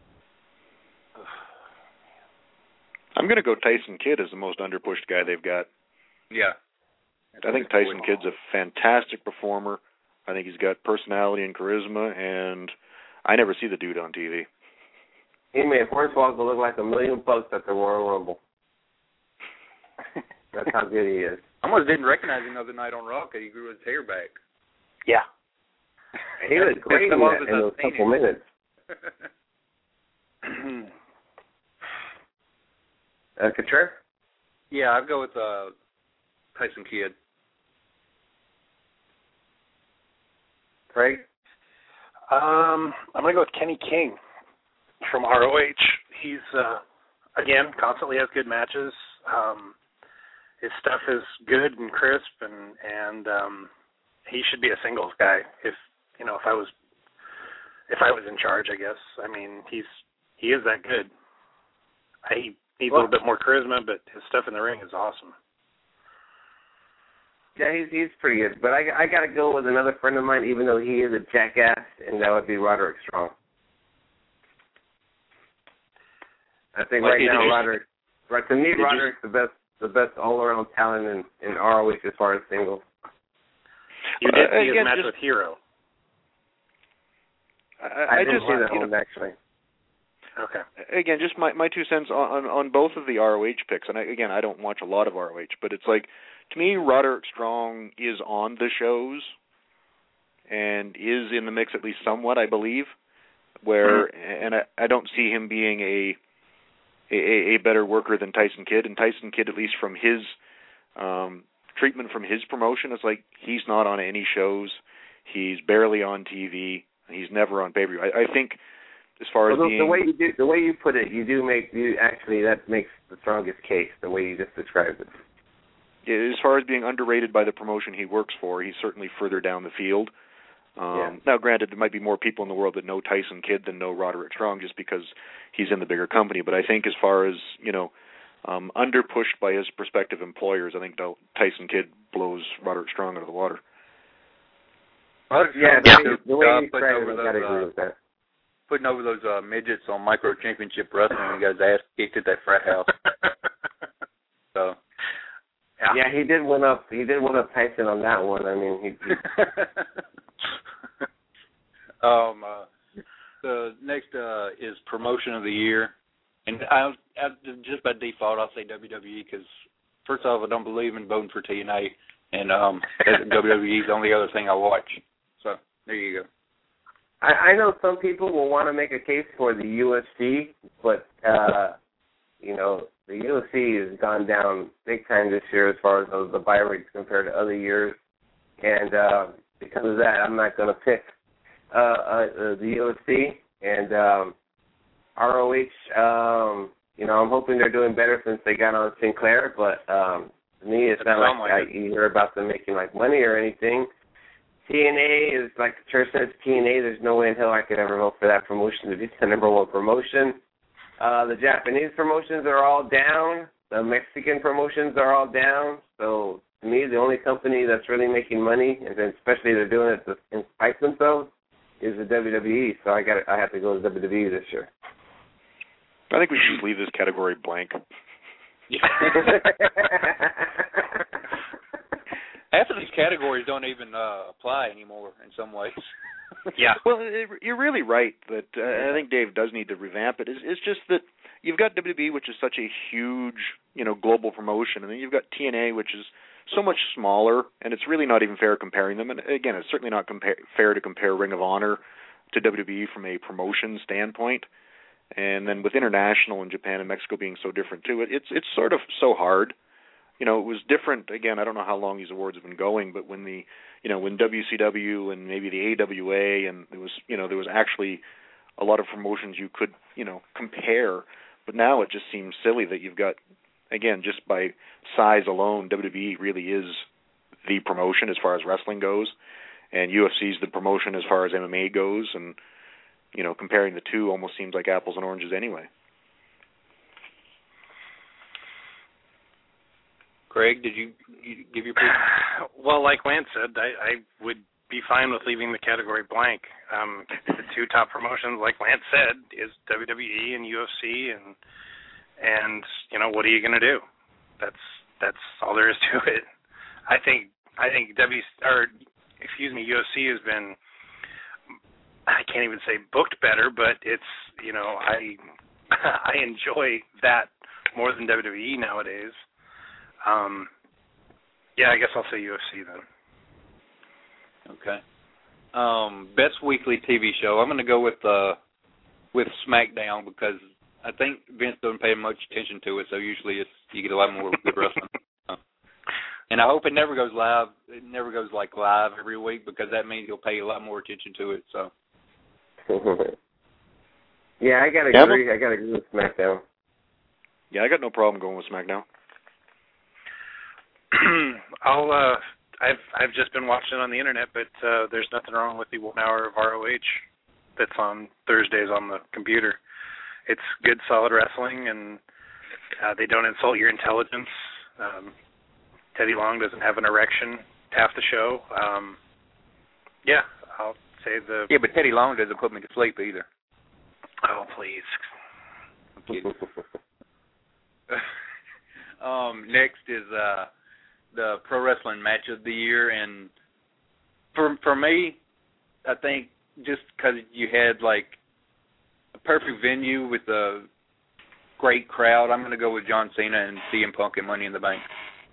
I'm going to go Tyson Kidd as the most underpushed guy they've got. Yeah. I think Tyson Kidd's a fantastic performer. I think he's got personality and charisma, and I never see the dude on T V. He made Hornswoggle look like a million bucks at the Royal Rumble. That's how good he is. I almost didn't recognize him the other night on Raw because he grew his hair back. Yeah. He was great in, that, in those couple minutes. uh, Contreras? Yeah, I'd go with uh, Tyson Kidd. Craig? Um, I'm going to go with Kenny King from R O H. He's, uh, again, constantly has good matches. Um, his stuff is good and crisp, and, and um, he should be a singles guy if, you know, if I was if I was in charge, I guess. I mean, he's he is that good. I he needs well, a little bit more charisma, but his stuff in the ring is awesome. Yeah, he's he's pretty good. But I I got to go with another friend of mine, even though he is a jackass, and that would be Roderick Strong. I think What right now you, Roderick, right to me, Roderick's you, the best the best all around talent in, in R O H as far as singles. You did uh, see his again, match just, with Hero. I, I, I didn't just see that you one know, actually. Okay. Again, just my my two cents on, on on both of the R O H picks, and I, again, I don't watch a lot of R O H, but it's like, to me, Roderick Strong is on the shows and is in the mix at least somewhat, I believe. Where mm-hmm. and I, I don't see him being a, a a better worker than Tyson Kidd, and Tyson Kidd, at least from his um, treatment from his promotion, it's like he's not on any shows, he's barely on T V, he's never on pay-per-view. I, I think as far well, as the, being the way you do, the way you put it, you do make you actually that makes the strongest case. The way you just described it. Yeah, as far as being underrated by the promotion he works for, he's certainly further down the field. Um, yeah. Now, granted, there might be more people in the world that know Tyson Kidd than know Roderick Strong, just because he's in the bigger company. But I think, as far as you know, um, under pushed by his prospective employers, I think Tyson Kidd blows Roderick Strong out of the water. Roderick Yeah, Strong the, is, the way uh, you putting described over it, I those, gotta agree uh, with that. putting over those uh, midgets on Micro Championship Wrestling. He got his ass kicked at that frat house. So. Yeah. yeah, he did win up. He did win up Tyson on that one. I mean, he. he um, uh, the next uh, is promotion of the year, and I, I just by default I'll say W W E because first off I don't believe in voting for T N A, and um, W W E is the only other thing I watch. So there you go. I, I know some people will want to make a case for the U F C, but uh, you know. The U F C has gone down big time this year as far as the, the buy rates compared to other years, and uh, because of that, I'm not going to pick uh, uh, the U F C and um, R O H. Um, you know, I'm hoping they're doing better since they got on Sinclair, but um, to me, it's not like, like I, you hear about them making like money or anything. T N A is like the church says. T N A, there's no way in hell I could ever vote for that promotion to be the number one promotion. Uh, the Japanese promotions are all down. The Mexican promotions are all down. So, to me, the only company that's really making money, and especially they're doing it to spite themselves, is the W W E. So I got I have to go to W W E this year. I think we should just leave this category blank. Yeah. Half of these categories don't even uh, apply anymore in some ways. Yeah. Well, it, you're really right that uh, I think Dave does need to revamp it. It's, it's just that you've got W W E, which is such a huge, you know, global promotion, and then you've got T N A, which is so much smaller, and it's really not even fair comparing them. And again, it's certainly not compare, fair to compare Ring of Honor to W W E from a promotion standpoint. And then with international and Japan and Mexico being so different too, it, it's it's sort of so hard. You know, it was different. Again, I don't know how long these awards have been going, but when the, you know, when W C W and maybe the A W A, and there was, you know, there was actually a lot of promotions you could, you know, compare. But now it just seems silly that you've got, again, just by size alone, W W E really is the promotion as far as wrestling goes, and U F C is the promotion as far as M M A goes, and, you know, comparing the two almost seems like apples and oranges anyway. Craig, did you, you give your pick? Well, like Lance said, I, I would be fine with leaving the category blank. Um, the two top promotions, like Lance said, is W W E and U F C, and and you know, what are you going to do? That's that's all there is to it. I think I think W or excuse me, U F C has been, I can't even say booked better, but it's, you know, I I enjoy that more than W W E nowadays. Um, yeah, I guess I'll say U F C then. Okay. Um, best weekly T V show. I'm going to go with uh, with SmackDown because I think Vince doesn't pay much attention to it, so usually it's you get a lot more good wrestling. And I hope it never goes live. It never goes like live every week because that means he'll pay a lot more attention to it. So. Yeah, I gotta yeah, agree. I gotta agree with SmackDown. Yeah, I got no problem going with SmackDown. I'll. Uh, I've I've just been watching it on the internet, but uh, there's nothing wrong with the one hour of R O H that's on Thursdays on the computer. It's good, solid wrestling, and uh, they don't insult your intelligence. Um, Teddy Long doesn't have an erection half the show. Um, yeah, I'll say the. Yeah, but Teddy Long doesn't put me to sleep either. Oh, please. I'm kidding. um, next is uh, the pro wrestling match of the year, and for for me, I think just because you had like a perfect venue with a great crowd, I'm going to go with John Cena and C M Punk and Money in the Bank.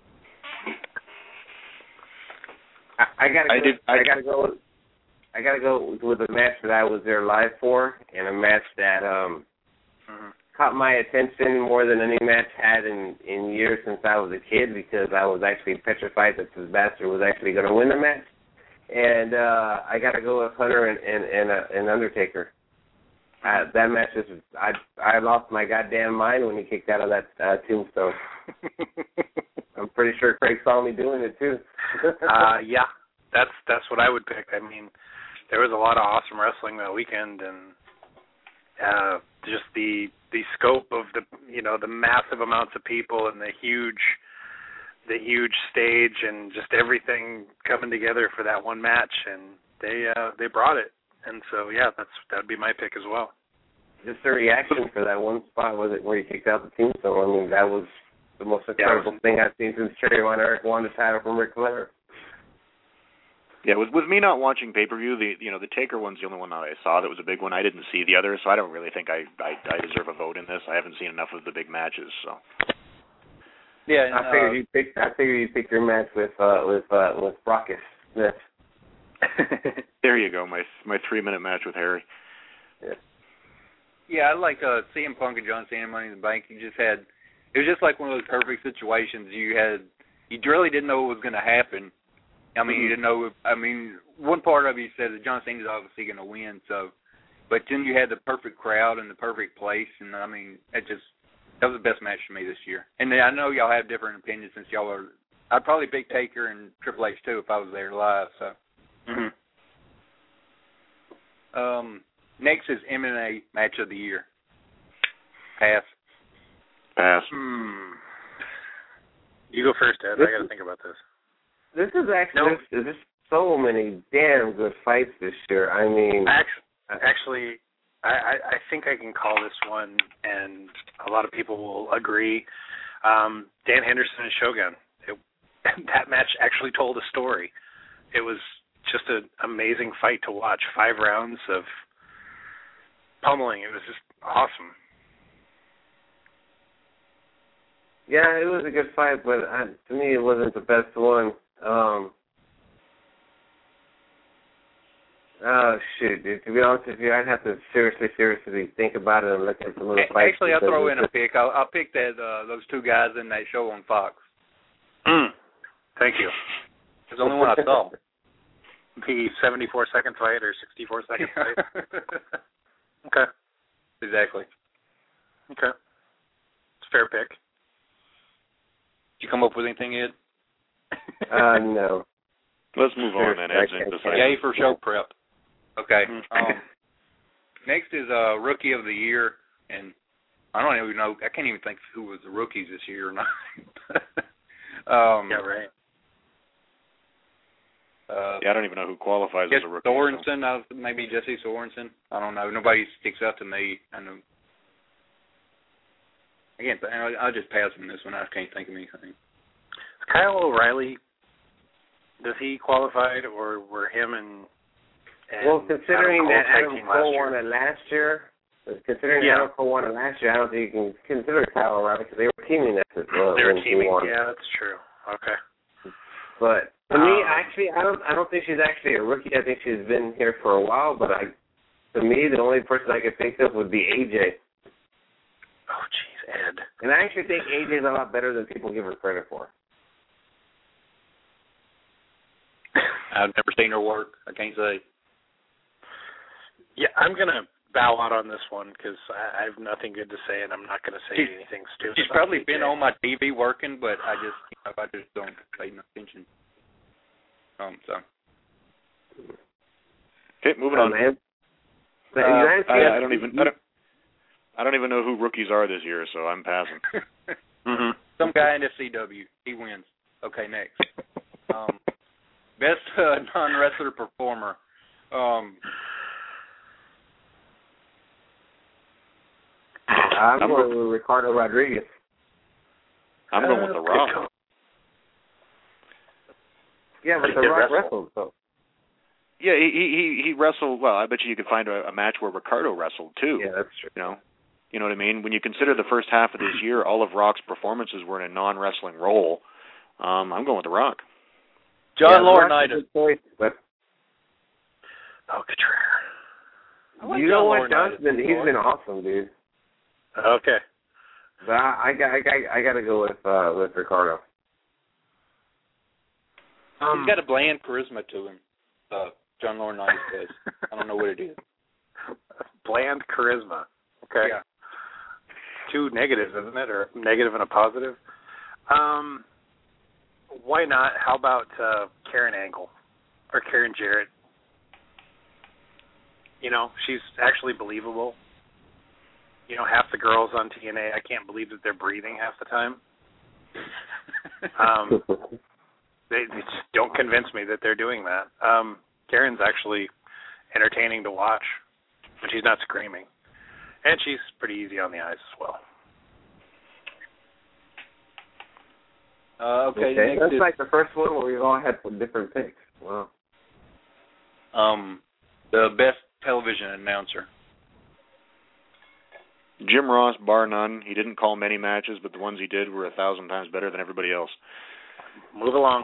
I, I gotta. I go, did. I, I gotta go. I gotta go with a match that I was there live for, and a match that um, mm-hmm. caught my attention more than any match had in, in years since I was a kid, because I was actually petrified that this bastard was actually going to win the match. And uh, I got to go with Hunter and and and, uh, and Undertaker. Uh, that match is I I lost my goddamn mind when he kicked out of that uh, tombstone. I'm pretty sure Craig saw me doing it too. uh, yeah, that's that's what I would pick. I mean, there was a lot of awesome wrestling that weekend, and uh, just the the scope of the you know the massive amounts of people and the huge the huge stage and just everything coming together for that one match, and they uh, they brought it. And so, yeah, that's that'd be my pick as well. Just the reaction for that one spot, was it where he kicked out the tombstone? I mean, that was the most incredible yeah, thing I've seen since Cherry Von Erich won the title from Ric Flair. Yeah, with with me not watching pay-per-view, the you know the Taker one's the only one that I saw that was a big one. I didn't see the others, so I don't really think I I, I deserve a vote in this. I haven't seen enough of the big matches, so. Yeah, and, I figured uh, you pick. I figured you picked your match with uh, with uh, with Brockus Smith. There you go, my my three minute match with Harry. Yeah, yeah, I like uh, C M Punk and John Cena Money in the Bank. You just had it was just like one of those perfect situations. You had you really didn't know what was going to happen. I mean, mm-hmm. you didn't know. I mean, one part of you said that John Cena's obviously going to win. So, but then you had the perfect crowd and the perfect place, and I mean, it just that was the best match for me this year. And I know y'all have different opinions since y'all are. I'd probably pick Taker and Triple H too if I was there live. So. Mm-hmm. Um, next is M M A Match of the Year. Pass. Pass. Hmm. You go first, Ed. This I got to think about this. This is actually nope. there's, there's so many damn good fights this year. I mean, actually, actually I, I, I think I can call this one, and a lot of people will agree. Um, Dan Henderson and Shogun. It, that match actually told a story. It was just an amazing fight to watch. Five rounds of pummeling. It was just awesome. Yeah, it was a good fight, but uh, to me it wasn't the best one. Um, oh, shoot, dude. To be honest with you, I'd have to seriously, seriously think about it and look at some of the fights. Actually, I'll throw in a pick. I'll, I'll pick that uh, those two guys in that show on Fox. Mm. Thank you. It's the only one I saw. The seventy-four second fight or sixty-four second fight? Okay. Exactly. Okay. It's a fair pick. Did you come up with anything, Ed? Uh, no. Let's move on then, Ed's indecisive. Yay for show prep. Okay. Um, next is uh, Rookie of the Year, and I don't even know, I can't even think who was the rookies this year or not. um, yeah, right. Uh, yeah, I don't even know who qualifies as a rookie. Sorensen, so. uh, maybe Jesse Sorensen. I don't know. Nobody sticks out to me. I know. Again, I'll just pass on this one. I can't think of anything. Kyle O'Reilly, does he qualify, or were him and, and well, considering Adam that Adam Cole won it last year, considering yeah. Adam Cole won it last year, I don't think you can consider Kyle O'Reilly because they were teaming that as well. They were teaming. Yeah, that's true. Okay. But to um, me, actually, I don't. I don't think she's actually a rookie. I think she's been here for a while. But I, to me, the only person I could think of would be A J. Oh, jeez, Ed. And I actually think A J's a lot better than people give her credit for. I've never seen her work. I can't say. Yeah, I'm gonna bow out on this one because I, I have nothing good to say, and I'm not gonna say she's, anything stupid. She's probably been on my T V working, but I just, you know, I just don't pay no attention. Um, so. Okay, moving oh, on. Man. Uh, I, I don't even. I don't, I don't even know who rookies are this year, so I'm passing. mm-hmm. Some guy in F C W. He wins. Okay, next. Um, best uh, non-wrestler performer. Um, I'm, I'm going with Ricardo Rodriguez. I'm going with The Rock. Yeah, but The Rock wrestled, so. Yeah, he he he wrestled. Well, I bet you you could find a, a match where Ricardo wrestled too. Yeah, that's true. You know, you know what I mean. When you consider the first half of this year, all of Rock's performances were in a non-wrestling role. Um, I'm going with The Rock. John yeah, Laurinaitis. But oh, Contreras. Like you know what, John's been, he's been awesome, dude. Okay. But I, I got I got I got to go with uh, with Ricardo. Um, he's got a bland charisma to him. Uh, John Laurinaitis does. I don't know what it is. bland charisma. Okay. Yeah. Two negatives, isn't it, or negative and a positive? Um, why not? How about uh, Karen Angle or Karen Jarrett? You know, she's actually believable. You know, half the girls on T N A, I can't believe that they're breathing half the time. um, they, they just don't convince me that they're doing that. Um, Karen's actually entertaining to watch, but she's not screaming. And she's pretty easy on the eyes as well. Uh, okay, okay. next That's is, like the first one where we all had different picks. Wow. um, the best television announcer. Jim Ross, bar none. He didn't call many matches, but the ones he did were a thousand times better than everybody else. Move along.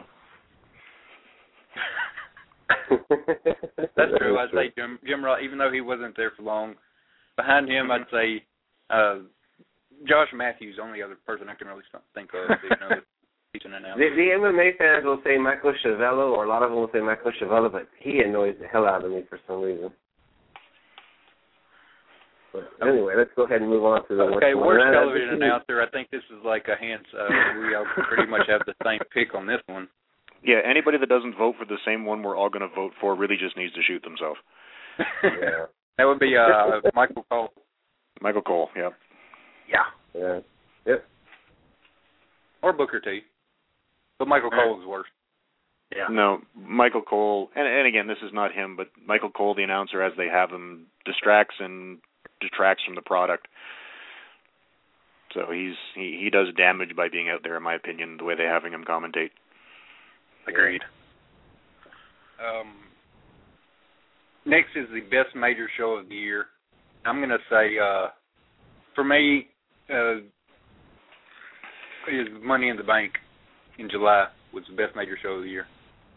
That's true. I'd say Jim, Jim Ross, even though he wasn't there for long. Behind him, I'd say uh, Josh Matthews, only other person I can really think of. You know, he's an announcer. The, the M M A fans will say Michael Chiavello, or a lot of them will say Michael Chiavello, but he annoys the hell out of me for some reason. But anyway, let's go ahead and move on to the okay, worst, worst television announcer. I think this is like a hands. Uh, we all pretty much have the same pick on this one. Yeah, anybody that doesn't vote for the same one we're all going to vote for really just needs to shoot themselves. Yeah. That would be uh, Michael Cole. Michael Cole, yeah. Yeah. Yeah. Yep. Or Booker T. But Michael Cole is worse. Yeah. No, Michael Cole, and, and again, this is not him, but Michael Cole, the announcer, as they have him, distracts and detracts from the product. So he's he, he does damage by being out there, in my opinion, the way they're having him commentate. Agreed. Um, next is the best major show of the year. I'm going to say, uh, for me, uh, is Money in the Bank in July was the best major show of the year.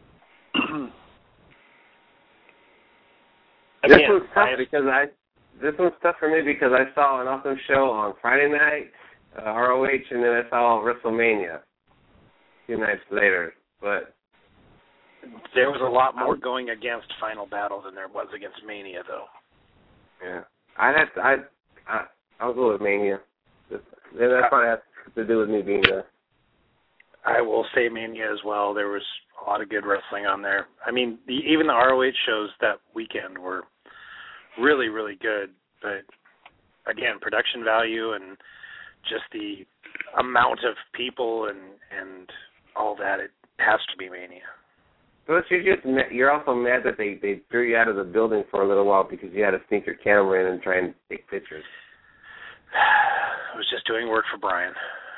This one's tough because I this one's tough for me because I saw an awesome show on Friday night, uh, R O H, and then I saw WrestleMania a few nights later. But there was a lot more going against Final Battle than there was against Mania, though. Yeah, I'd have to. I I I'll go with Mania. That's probably has to do with me being there. I will say Mania as well. There was a lot of good wrestling on there. I mean, the, even the R O H shows that weekend were really, really good. But, again, production value and just the amount of people and, and all that, it has to be Mania. But you're just you're also mad that they, they threw you out of the building for a little while because you had to sneak your camera in and try and take pictures. I was just doing work for Brian.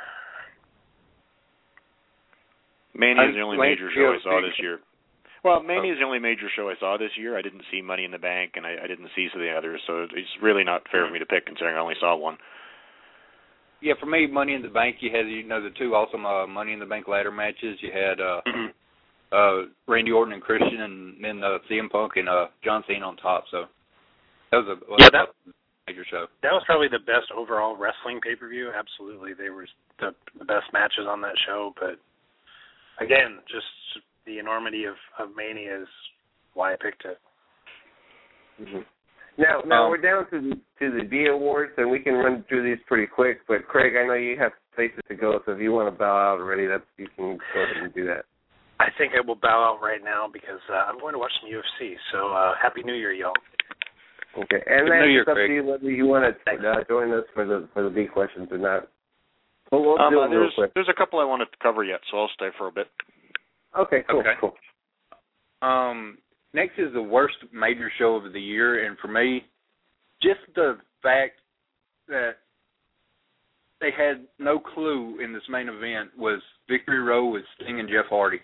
Mania is the only major show I saw this year. Well, Mania is the only major show I saw this year. I didn't see Money in the Bank, and I, I didn't see some of the others, so it's really not fair for me to pick considering I only saw one. Yeah, for me, Money in the Bank, you had, you know, the two awesome uh, Money in the Bank ladder matches. You had uh, mm-hmm. uh, Randy Orton and Christian, and then uh, C M Punk and uh, John Cena on top. So that was a, yeah, that, a major show. That was probably the best overall wrestling pay-per-view. Absolutely. They were the, the best matches on that show, but again, just the enormity of, of Mania is why I picked it. Mm-hmm. Now, now um, we're down to the, to the B Awards, and we can run through these pretty quick. But Craig, I know you have places to go, so if you want to bow out already, that's you can go ahead and do that. I think I will bow out right now because uh, I'm going to watch some U F C. So uh, Happy New Year, y'all. Okay, and Good then New Year, it's up Craig. to you whether you want to uh, join us for the for the big questions or not. But we'll Um, do uh, it real there's, quick. there's a couple I wanted to cover yet, so I'll stay for a bit. Okay, cool, Okay. cool. Um, next is the worst major show of the year, and for me, just the fact that they had no clue in this main event was Victory Row with Sting and Jeff Hardy.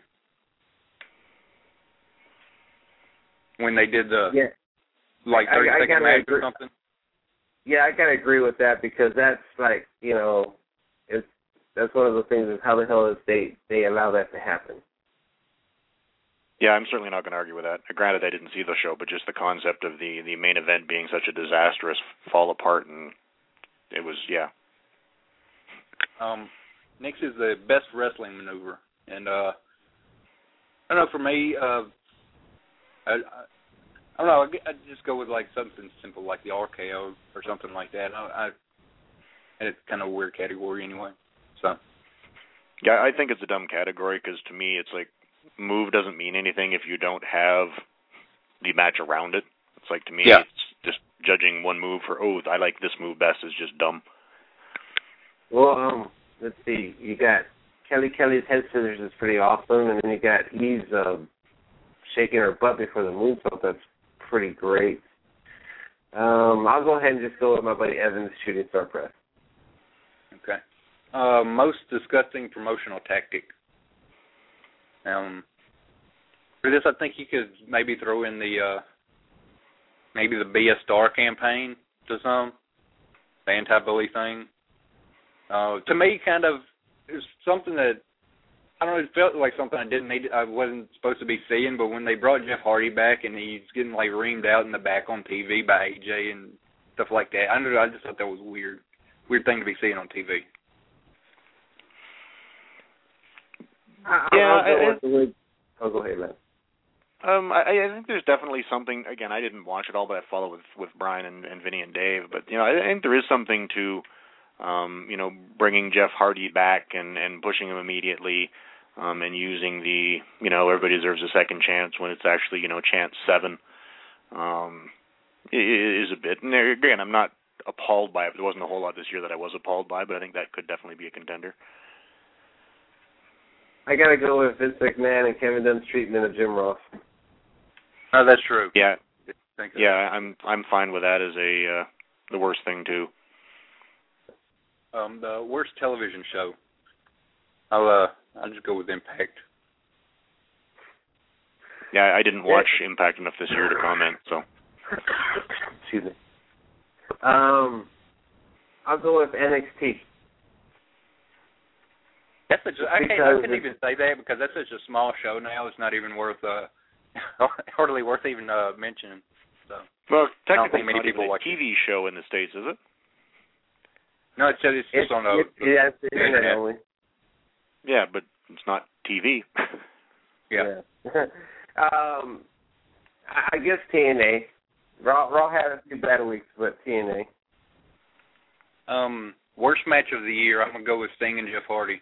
When they did the, Yeah. like, I- thirty I second gotta match agree. or something. Yeah, I gotta agree with that because that's like you know, it's that's one of the things is how the hell is they they allow that to happen. Yeah, I'm certainly not going to argue with that. Granted, I didn't see the show, but just the concept of the, the main event being such a disastrous fall apart, and it was, yeah. Um, next is the best wrestling maneuver, and uh, I don't know, for me, uh, I, I don't know. I'd just go with like something simple like the R K O or something like that. I, I and it's kind of a weird category anyway. So. Yeah, I think it's a dumb category because to me it's like move doesn't mean anything if you don't have the match around it. It's like to me yeah. it's just judging one move for, oh, I like this move best is just dumb. Well, um, let's see. You got Kelly Kelly's head scissors is pretty awesome, and then you got Eve's uh, shaking her butt before the moonsault. That's pretty great. Um, I'll go ahead and just go with my buddy Evan's shooting star press. Okay. Uh, most disgusting promotional tactic. Um, for this, I think you could maybe throw in the uh, maybe the Be a Star campaign to some, the anti-bully thing. Uh, to me, kind of, it was something that, I don't know, it felt like something I didn't need, I wasn't supposed to be seeing, but when they brought Jeff Hardy back and he's getting, like, reamed out in the back on T V by A J and stuff like that, I, know, I just thought that was weird. Weird thing to be seeing on T V. I, yeah, I'll go, I, with the way, I'll go ahead, man. Um, I, I think there's definitely something, again, I didn't watch it all, but I follow with, with Brian and, and Vinny and Dave, but, you know, I think there is something to, um, you know, bringing Jeff Hardy back and, and pushing him immediately, um, and using the, you know, everybody deserves a second chance when it's actually, you know, chance seven, um, is a bit. And there, again, I'm not appalled by it. There wasn't a whole lot this year that I was appalled by, but I think that could definitely be a contender. I gotta go with Vince McMahon and Kevin Dunn's treatment of Jim Ross. Oh, that's true. Yeah, Think yeah, I'm I'm fine with that as a uh, the worst thing too. Um, the worst television show. I'll uh, I'll just go with Impact. Yeah, I didn't watch Impact enough this year to comment, so. Excuse me. Um, I'll go with N X T. That's such a, I, can't, I couldn't even say that because that's such a small show now. It's not even worth uh, hardly worth even uh, mentioning. So. Well, technically, many it's not people even a watch T V show in the States, is it? No, it's, it's just it's, on the, it's, yeah, it's the internet only. Yeah, but it's not T V. yeah. yeah. um, I guess T N A. Raw, Raw had a few bad weeks, but T N A. Um, worst match of the year. I'm gonna go with Sting and Jeff Hardy.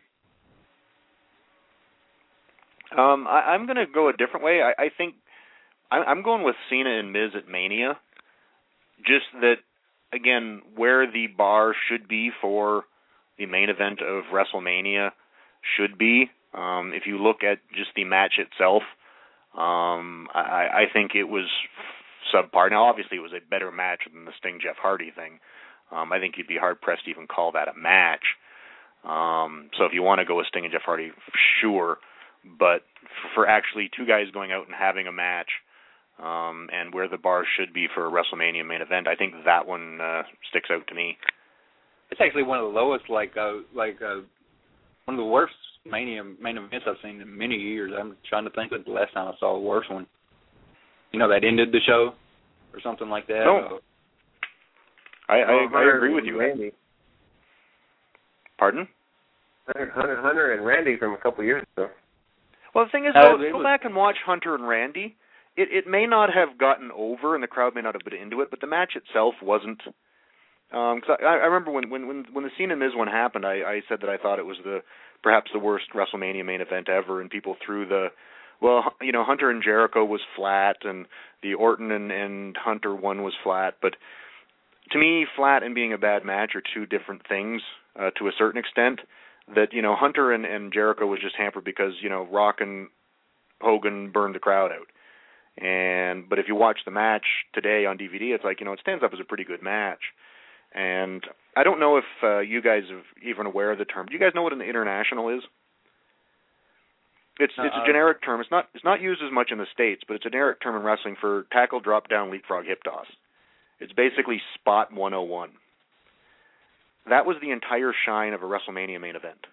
Um, I, I'm going to go a different way. I, I think I, I'm going with Cena and Miz at Mania. Just that, again, where the bar should be for the main event of WrestleMania should be. Um, if you look at just the match itself, um, I, I think it was subpar. Now, obviously, it was a better match than the Sting Jeff Hardy thing. Um, I think you'd be hard pressed to even call that a match. Um, so if you want to go with Sting and Jeff Hardy, sure. But for actually two guys going out and having a match, um, and where the bar should be for a WrestleMania main event, I think that one uh, sticks out to me. It's actually one of the lowest, like, uh, like uh, one of the worst Mania main events I've seen in many years. I'm trying to think of the last time I saw a worse one. You know, that ended the show or something like that. No. I, I, oh, I agree with you. Randy. Pardon? Hunter, Hunter, Hunter and Randy from a couple years ago. Well, the thing is, uh, though, go was... back and watch Hunter and Randy. It it may not have gotten over, and the crowd may not have been into it, but the match itself wasn't. Because um, I, I remember when when when when the Cena Miz one happened, I, I said that I thought it was the perhaps the worst WrestleMania main event ever, and people threw the well, you know, Hunter and Jericho was flat, and the Orton and, and Hunter one was flat, but to me, flat and being a bad match are two different things uh, to a certain extent. That, you know, Hunter and, and Jericho was just hampered because, you know, Rock and Hogan burned the crowd out. And but if you watch the match today on D V D, it's like, you know, it stands up as a pretty good match. And I don't know if uh, you guys are even aware of the term. Do you guys know what an international is? It's uh-uh. It's a generic term. It's not it's not used as much in the States, but it's a generic term in wrestling for tackle, drop down, leapfrog, hip toss. It's basically spot one oh one. That was the entire shine of a WrestleMania main event.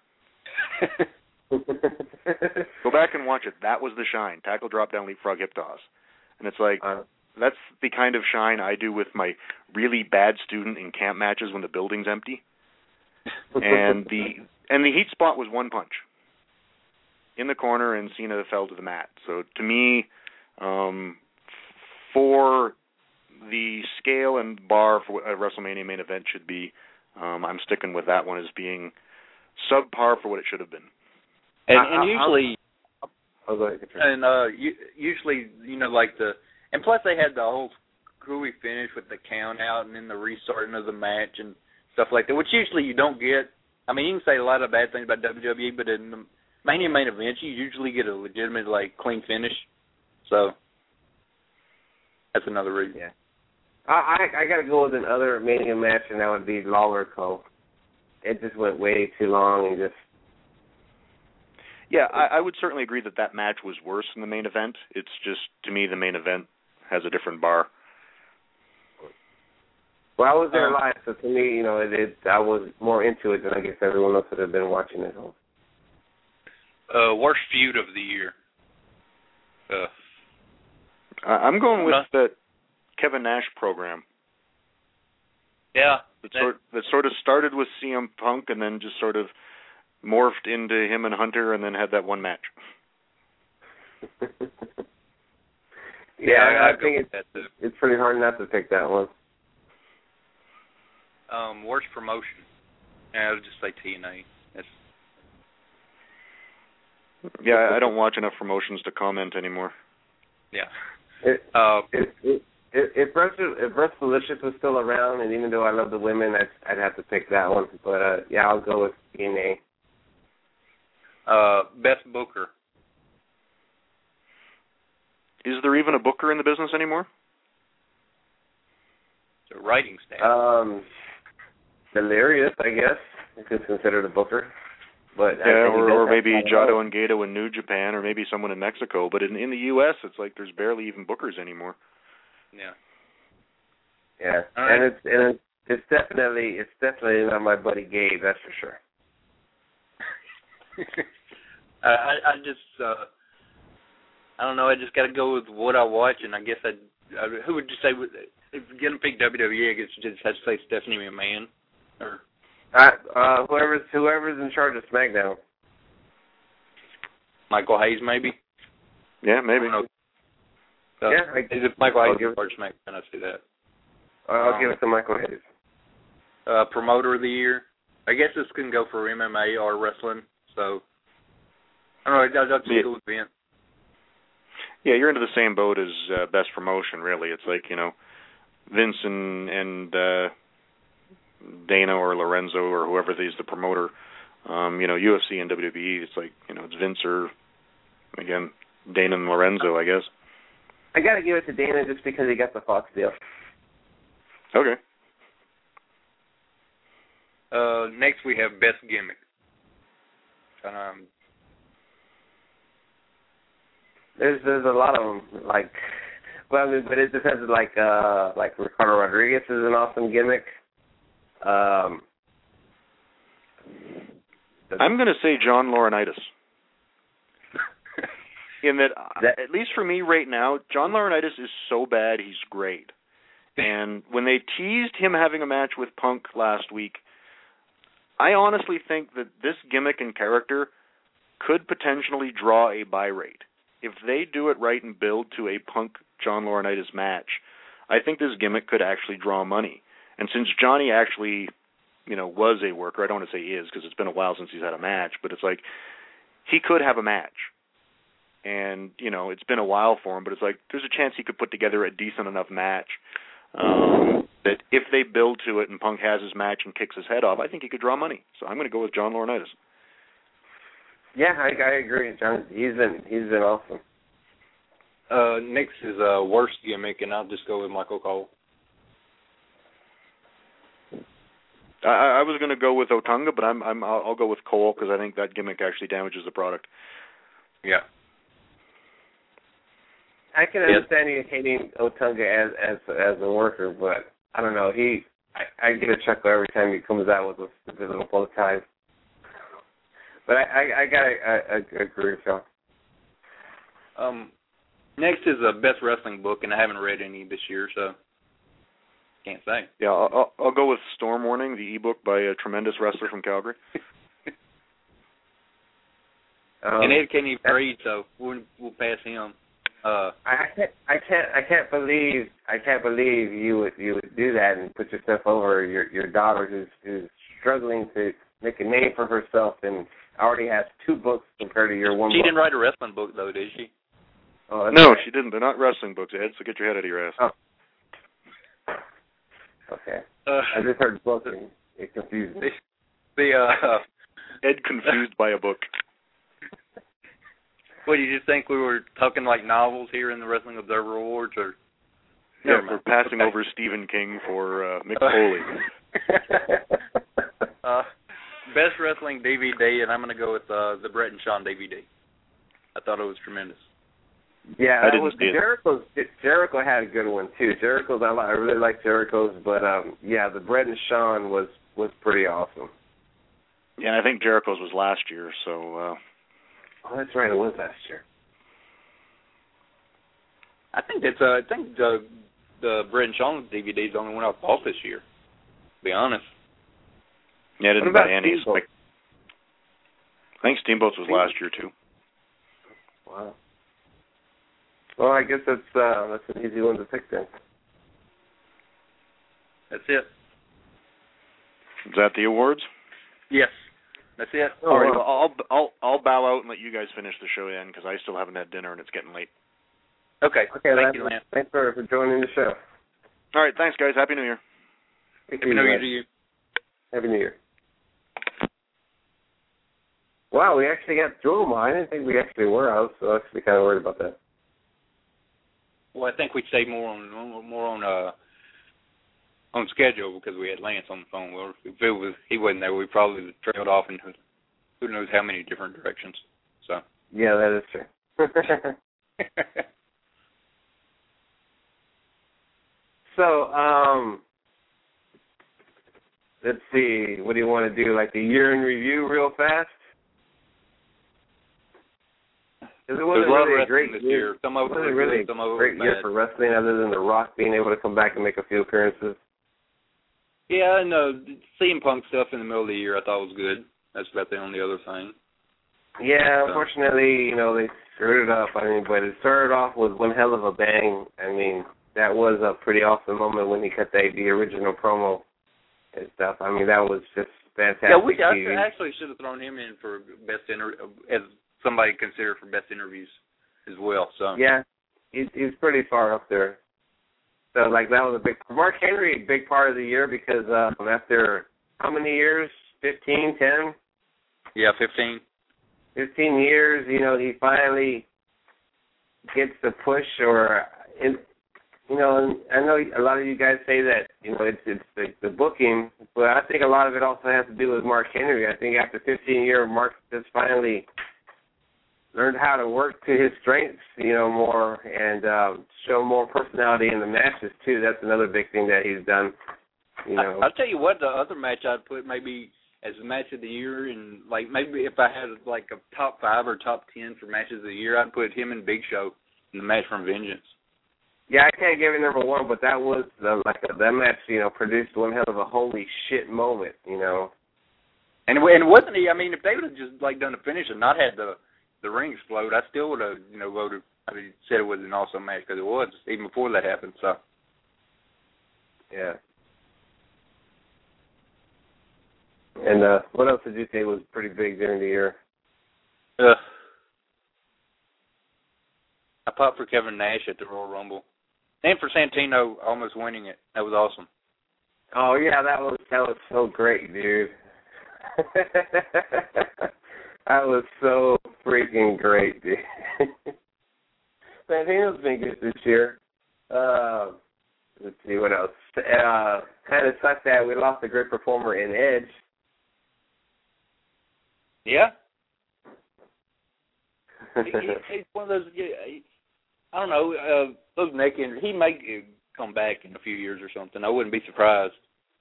Go back and watch it. That was the shine. Tackle, drop down, leapfrog, hip toss. And it's like, uh, that's the kind of shine I do with my really bad student in camp matches when the building's empty. And the and the heat spot was one punch. In the corner, and Cena fell to the mat. So to me, um, for the scale and bar for what a WrestleMania main event should be, um, I'm sticking with that one as being subpar for what it should have been. And, I, and I, usually, I'll go ahead. and uh, you, usually, you know, like the, and plus they had the whole gooey finish with the count out and then the restarting of the match and stuff like that, which usually you don't get. I mean, you can say a lot of bad things about W W E, but in the Mania main events, you usually get a legitimate, like, clean finish. So that's another reason. Yeah. I I, I got to go with another Mania match, and that would be Lawler Cole. It just went way too long and just. Yeah, I, I would certainly agree that that match was worse than the main event. It's just, to me, the main event has a different bar. Well, I was there Um, live, so to me, you know, it, it I was more into it than I guess everyone else would have been watching at home. Uh, worst feud of the year. Uh, I, I'm going with Uh, the Kevin Nash program. yeah. That sort, that sort of started with C M Punk and then just sort of morphed into him and Hunter and then had that one match. yeah, I, I I'd go think with it's, that too. it's pretty hard not to pick that one. Um, worst promotion. Yeah, I would just say T N A. That's, Yeah, I don't watch enough promotions to comment anymore. yeah. It, Uh, If if if Wrestle- if WrestleLicious was still around, and even though I love the women, I'd, I'd have to pick that one. But uh, yeah, I'll go with T N A. uh, best booker. Is there even a booker in the business anymore? The writing staff. Um, Delirious, I guess, is considered a booker. But I Yeah, think he or, does or have maybe time Jado off. and Gato in New Japan, or maybe someone in Mexico. But in, in the U S, it's like there's barely even bookers anymore. Yeah. Yeah, All and right. it's and it's, it's definitely it's definitely not my buddy Gabe, that's for sure. I, I I just uh, I don't know. I just got to go with what I watch, and I guess I, I who would you say would- if you're gonna pick W W E? I guess you just have to say Stephanie McMahon or Uh, uh, whoever's whoever's in charge of SmackDown. Michael Hayes, maybe. Yeah, I maybe. don't know. Uh, Yeah, I, Is it Michael I'll Hayes give in charge of SmackDown? I see that. I'll Um, give it to Michael Hayes. Uh, promoter of the year. I guess this can go for M M A or wrestling. So I don't know. I'll, I'll just Yeah. go with Vince. Yeah, you're into the same boat as uh, best promotion, really. It's like, you know, Vince and, and uh, Dana or Lorenzo or whoever is the promoter. Um, you know, U F C and W W E, it's like, you know, it's Vince or, again, Dana and Lorenzo, I guess. I got to give it to Dana just because he got the Fox deal. Okay. Uh, next we have best gimmick. Um, There's there's a lot of them. Like, well, I mean, but it depends. Like uh, like Ricardo Rodriguez is an awesome gimmick. Um, I'm going to say John Laurinaitis. In that, That- at least for me right now, John Laurinaitis is so bad, he's great. And when they teased him having a match with Punk last week, I honestly think that this gimmick and character could potentially draw a buy rate. If they do it right and build to a Punk John Laurinaitis match, I think this gimmick could actually draw money. And since Johnny actually, you know, was a worker, I don't want to say he is because it's been a while since he's had a match, but it's like he could have a match. And, you know, it's been a while for him, but it's like there's a chance he could put together a decent enough match um, that if they build to it and Punk has his match and kicks his head off, I think he could draw money. So I'm going to go with John Laurinaitis. yeah, I, I agree, John. He's been he's been awesome. uh, next is uh, worst gimmick, and I'll just go with Michael Cole. I, I was going to go with Otunga, but I'm, I'm I'll, I'll go with Cole because I think that gimmick actually damages the product. Yeah. I can Yes. understand you hating Otunga as as as a worker, but I don't know. He I, I get a chuckle every time he comes out with those stupid little bow ties. But I I, I gotta I, I agree with y'all. Um, next is a best wrestling book, and I haven't read any this year, so can't say. Yeah, I'll, I'll, I'll go with Storm Warning, the ebook by a tremendous wrestler from Calgary. Um, and Ed can't even read, so we'll we'll pass him. Uh, I can't, I can't, I can't believe, I can't believe you would, you would do that and put yourself over your your daughter who's who's struggling to make a name for herself and already has two books compared to your one she book. didn't write a wrestling book though, did she? Oh, No, right. she didn't. They're not wrestling books, Ed, so get your head out of your ass. Oh. Okay. Uh, I just heard book and it confused me. The uh, Ed confused by a book. what, you just think we were talking like novels here in the Wrestling Observer Awards, or? Yeah, Never we're mind. passing Okay. over Stephen King for uh, Mick Foley. uh, best wrestling D V D, and I'm going to go with uh, the Bret and Shawn D V D. I thought it was tremendous. Yeah, I that didn't was see it. Jericho's. Jericho had a good one too. Jericho's, I, li- I really like Jericho's, but um, yeah, the Bret and Shawn was was pretty awesome. Yeah, and I think Jericho's was last year, so. Uh, Oh, that's right, it was last year. I think that's. Uh, I think the the Bret and Shawn D V D is the only one I bought this year. To be honest. yeah, I didn't What about buy any. Steamboat? I think Steamboats was last year too. Wow. Well, I guess that's uh, that's an easy one to pick then. That's it. Is that the awards? Yes. That's it. Oh, All right, wow. well, I'll I'll I'll bow out and let you guys finish the show then, because I still haven't had dinner and it's getting late. Okay. Okay, Thank Lance, you, Lance. thanks for, for joining the show. All right, thanks guys. Happy New Year. Thank Happy you, New Year Lance. to you. Happy New Year. Wow, we actually got Joel. I didn't think we actually were. I was actually kind of worried about that. Well, I think we stayed more on more on uh on schedule because we had Lance on the phone. Well, if it was he wasn't there, we probably would have trailed off in who, who knows how many different directions. So. Yeah, that is true. So, um, let's see. What do you want to do? Like the year in review, real fast. It wasn't There's a lot really of a great wrestling this year. year. Some of It it was wasn't really good, some of a it great was year bad. for wrestling, other than The Rock being able to come back and make a few appearances. Yeah, and uh, C M Punk stuff in the middle of the year I thought was good. That's about the only other thing. Yeah, unfortunately, you know, they screwed it up. I mean, but it started off with one hell of a bang. I mean, that was a pretty awesome moment when he cut the, the original promo and stuff. I mean, that was just fantastic. Yeah, we T V. I actually should have thrown him in for best inter as somebody considered for best interviews as well. So Yeah, he's, he's pretty far up there. So, like, that was a big Mark Henry, a big part of the year because uh, after how many years? Fifteen, ten? yeah, fifteen. Fifteen years. You know, he finally gets the push, or in, you know, I know a lot of you guys say that, you know, it's it's the, the booking, but I think a lot of it also has to do with Mark Henry. I think after fifteen years, Mark just finally learned how to work to his strengths, you know, more and um, show more personality in the matches too. That's another big thing that he's done. You know, I, I'll tell you what, the other match I'd put maybe as a match of the year, and like maybe if I had like a top five or top ten for matches of the year, I'd put him and Big Show in the match from Vengeance. yeah, I can't give it number one, but that was uh, like a, that match, you know, produced one hell of a holy shit moment, you know. And and wasn't he? I mean, if they would have just like done the finish and not had the the ring explode, I still would have, you know, voted. I mean, said it was an awesome match because it was even before that happened. So Yeah. And uh, what else did you say was pretty big during the year? uh, I popped for Kevin Nash at the Royal Rumble, and for Santino almost winning it. That was awesome. Oh yeah, that was that was so great, dude. That was so freaking great, dude. Santino's been good this year. Uh, let's see what else. Uh, kind of sucked that we lost a great performer in Edge. Yeah. he, he, he's one of those. He, I don't know. Uh, those neck injuries. He may come back in a few years or something. I wouldn't be surprised.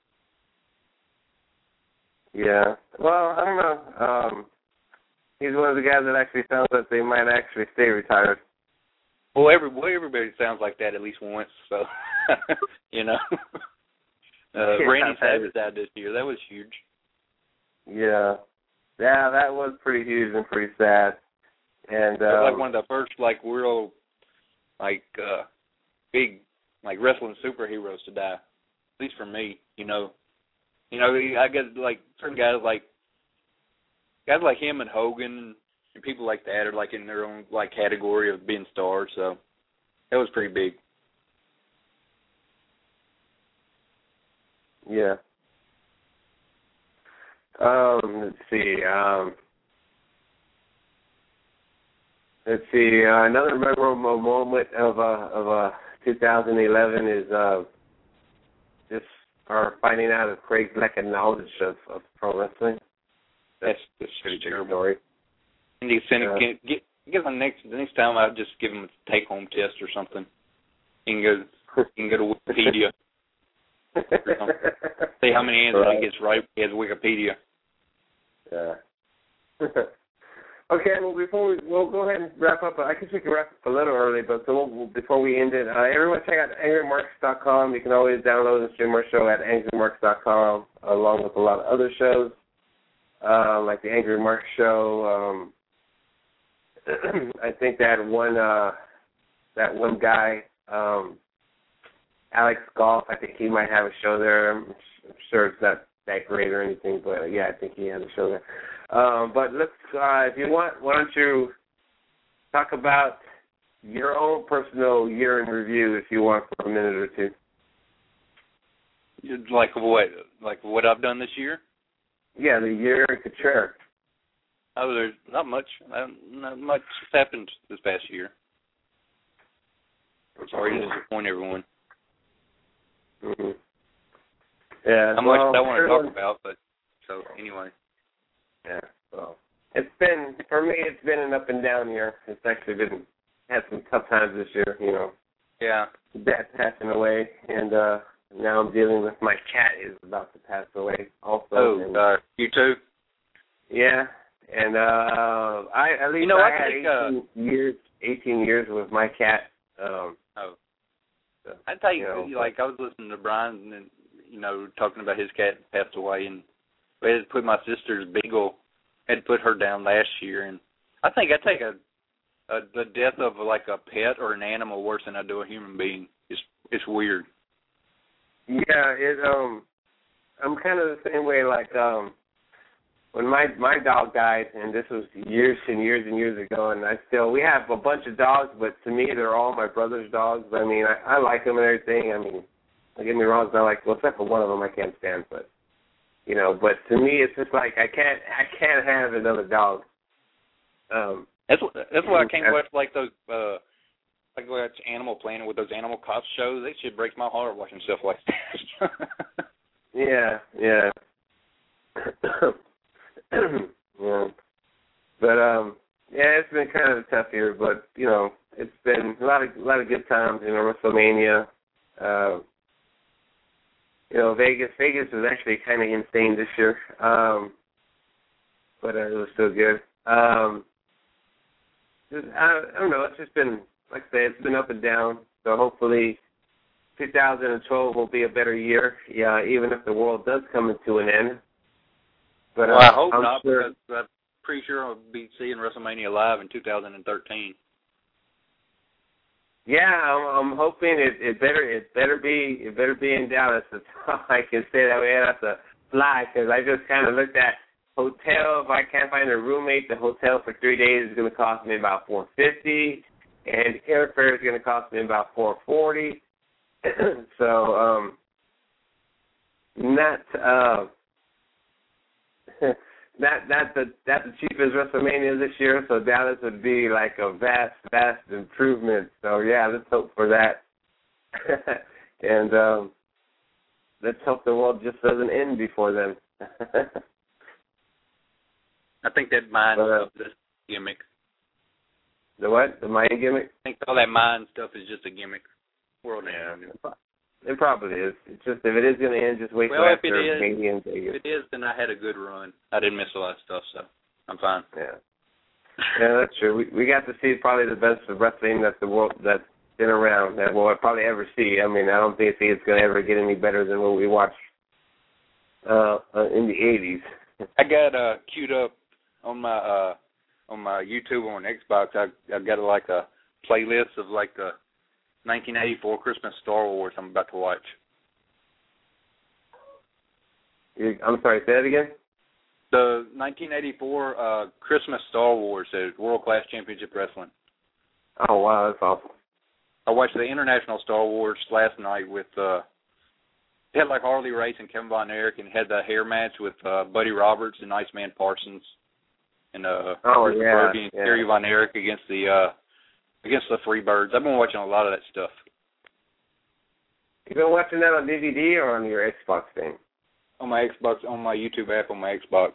Yeah. Well, I don't know. Um, he's one of the guys that actually sounds like they might actually stay retired. Well, every well, everybody sounds like that at least once. So, you know. Uh, Yeah, Randy that Savage died this year. That was huge. Yeah. Yeah, that was pretty huge and pretty sad. And It was um, like one of the first like real like uh, big like wrestling superheroes to die. At least for me, you know. You know, I guess like certain guys like guys like him and Hogan and people like that are like in their own like category of being stars. So that was pretty big. Yeah. Um, let's see. Um, let's see. Uh, another memorable moment of uh, of uh, two thousand eleven is uh, just our finding out of Craig's lack of knowledge of, of pro wrestling. That's that's pretty terrible. Story. And you send uh, get, get, get the next the next time I'll just give him a take home test or something. You can go you can go to Wikipedia. See how many answers right. he gets right. He has Wikipedia. Yeah. Okay, well, before we, we'll go ahead and wrap up. I guess we can wrap up a little early, but so we'll, before we end it, uh, everyone check out angry marks dot com. You can always download and stream our show at angry marks dot com, along with a lot of other shows, uh, like the Angry Marks Show. Um, I think that one, uh, that one guy, um, Alex Golf, I think he might have a show there. I'm sure it's not that great or anything, but yeah, I think he has a show there. Um, but let's, uh, if you want, why don't you talk about your own personal year in review, if you want, for a minute or two. Like what? Like what I've done this year? Yeah, the year in Couture. Oh, there's not much. Not much happened this past year. I'm sorry to disappoint everyone. Mm-hmm. Yeah, not well, much I want to talk about, but so anyway. Yeah, well, it's been, for me, it's been an up and down year. It's actually been, had some tough times this year, you know. Yeah. Dad passing away, and uh, now I'm dealing with my cat is about to pass away also. Oh, and, uh, you too? Yeah, and uh, I at least you know, I, I had think, eighteen uh, years, eighteen years with my cat. Um, oh. So, I tell you, you know, like, I was listening to Brian, and, you know, talking about his cat passed away, and we had to put my sister's beagle, had to put her down last year, and I think I take a, a the death of like a pet or an animal worse than I do a human being. It's it's weird. Yeah, it um, I'm kind of the same way. Like um, when my my dog died, and this was years and years and years ago, and I still we have a bunch of dogs, but to me they're all my brother's dogs. I mean, I, I like them and everything. I mean, don't get me wrong, it's not like, well, except for one of them I can't stand, but. You know, but to me, it's just like I can't, I can't have another dog. Um, that's what, that's why I can't watch like those, uh, like watch Animal Planet with those animal cops shows. That shit breaks my heart watching stuff like that. yeah, yeah, yeah. But um, yeah, it's been kind of a tough year, but you know, it's been a lot of, a lot of good times. You know, WrestleMania. Uh, You know, Vegas. Vegas was actually kind of insane this year, um, but uh, it was still good. Um, just, I, I don't know. It's just been, like I said, it's been up and down. So hopefully, two thousand twelve will be a better year. Yeah, even if the world does come into an end. But well, uh, I hope I'm not, sure, because I'm pretty sure I'll be seeing WrestleMania live in two thousand thirteen. Yeah, I'm, I'm hoping it, it better it better be it better be in Dallas. That's all I can say. That way I have to fly, because I just kind of looked at hotel. If I can't find a roommate, the hotel for three days is going to cost me about four fifty, and airfare is going to cost me about four forty. So um, not uh, That that's the that's the cheapest WrestleMania this year, so Dallas would be like a vast, vast improvement. So yeah, let's hope for that, and um, let's hope the world just doesn't end before then. I think that mind uh, stuff is a gimmick. The what? The mind gimmick? I think all that mind stuff is just a gimmick. World yeah, end. It probably is. It's just if it is going to end, just wait well, till if after it is, Mania and Vegas. If it is, then I had a good run. I didn't miss a lot of stuff, so I'm fine. Yeah, yeah, that's true. We we got to see probably the best of wrestling that the world that's been around that we'll probably ever see. I mean, I don't think it's going to ever get any better than what we watched uh, uh, in the eighties. I got uh, queued up on my uh, on my YouTube on Xbox. I I got like a playlist of like the nineteen eighty-four Christmas Star Wars I'm about to watch. You, I'm sorry, say that again? The nineteen eighty-four uh, Christmas Star Wars is World Class Championship Wrestling. Oh, wow, that's awesome. I watched the International Star Wars last night with, uh, it had like Harley Race and Kevin Von Erich, and had the hair match with uh, Buddy Roberts and Iceman Parsons, and uh, oh, Chris yeah, Brody and yeah. Terry Von Erich against the uh, against the Freebirds. I've been watching a lot of that stuff. You been watching that on D V D or on your Xbox thing? On my Xbox, on my YouTube app, on my Xbox.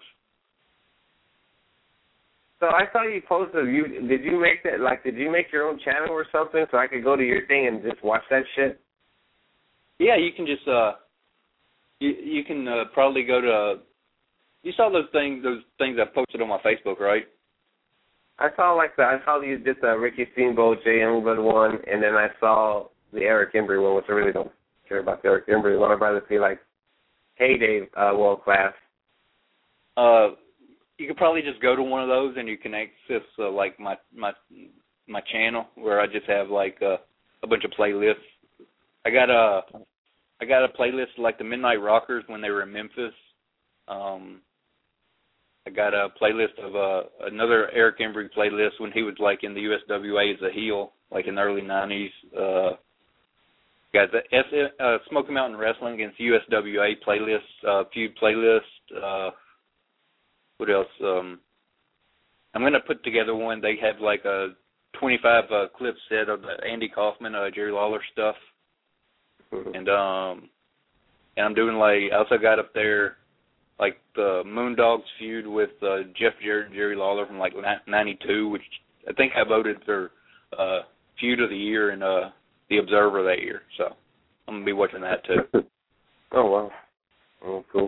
So I saw you posted. You did you make that? Like, did you make your own channel or something so I could go to your thing and just watch that shit? Yeah, you can just uh, you you can uh, probably go to. Uh, you saw those things, those things I posted on my Facebook, right? I saw like the I saw you did the Ricky Steamboat, Jay Youngblood one, and then I saw the Eric Embry one, which I really don't care about the Eric Embry one. I'd rather see like Heyday uh, World Class. Uh, you could probably just go to one of those and you can access uh, like my my my channel where I just have like uh, a bunch of playlists. I got a I got a playlist like the Midnight Rockers when they were in Memphis. Um, I got a playlist of uh, another Eric Embry playlist when he was like in the U S W A as a heel, like in the early nineties. Uh, got the S, uh, Smoky Mountain Wrestling against U S W A playlist, uh, feud playlist. Uh, what else? Um, I'm gonna put together one. They have like a twenty-five uh, clip set of the Andy Kaufman, uh, Jerry Lawler stuff, and um, and I'm doing like I also got up there like the Moondogs feud with uh, Jeff Jarrett and Jerry Lawler from like ninety-two, which I think I voted for uh, feud of the year in uh, the Observer that year. So I'm gonna be watching that too. Oh wow, oh cool.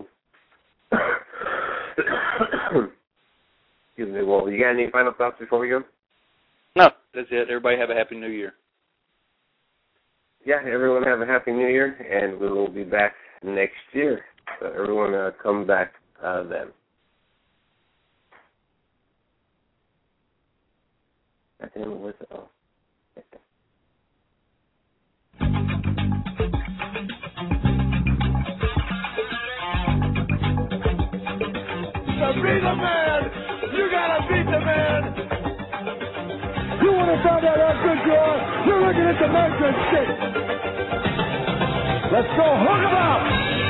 Excuse me. Well, you got any final thoughts before we go? No, that's it. Everybody have a happy New Year. Yeah, everyone have a happy New Year, and we will be back next year. So everyone uh, come back uh, then. I can't remember what's it. Oh. To be the man, you gotta beat the man. You want to find out how good you are? You're looking at the Memphis Six. Let's go, hook 'em up.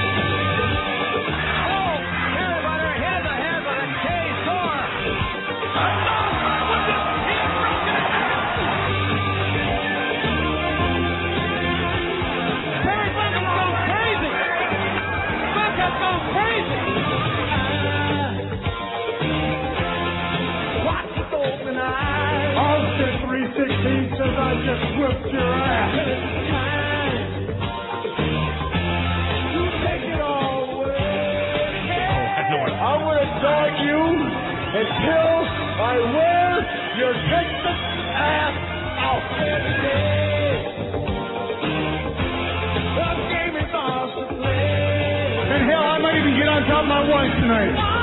Oh, everybody, here's a head with a K-Star. Another with the heel broken. Terry Funk has gone crazy. Funk has gone crazy. Austin three sixteen says I just whipped your ass. You take it all away. I'm going to dog you until I wear your Texas ass out. The game is off to play. And hell, I might even get on top of my wife tonight.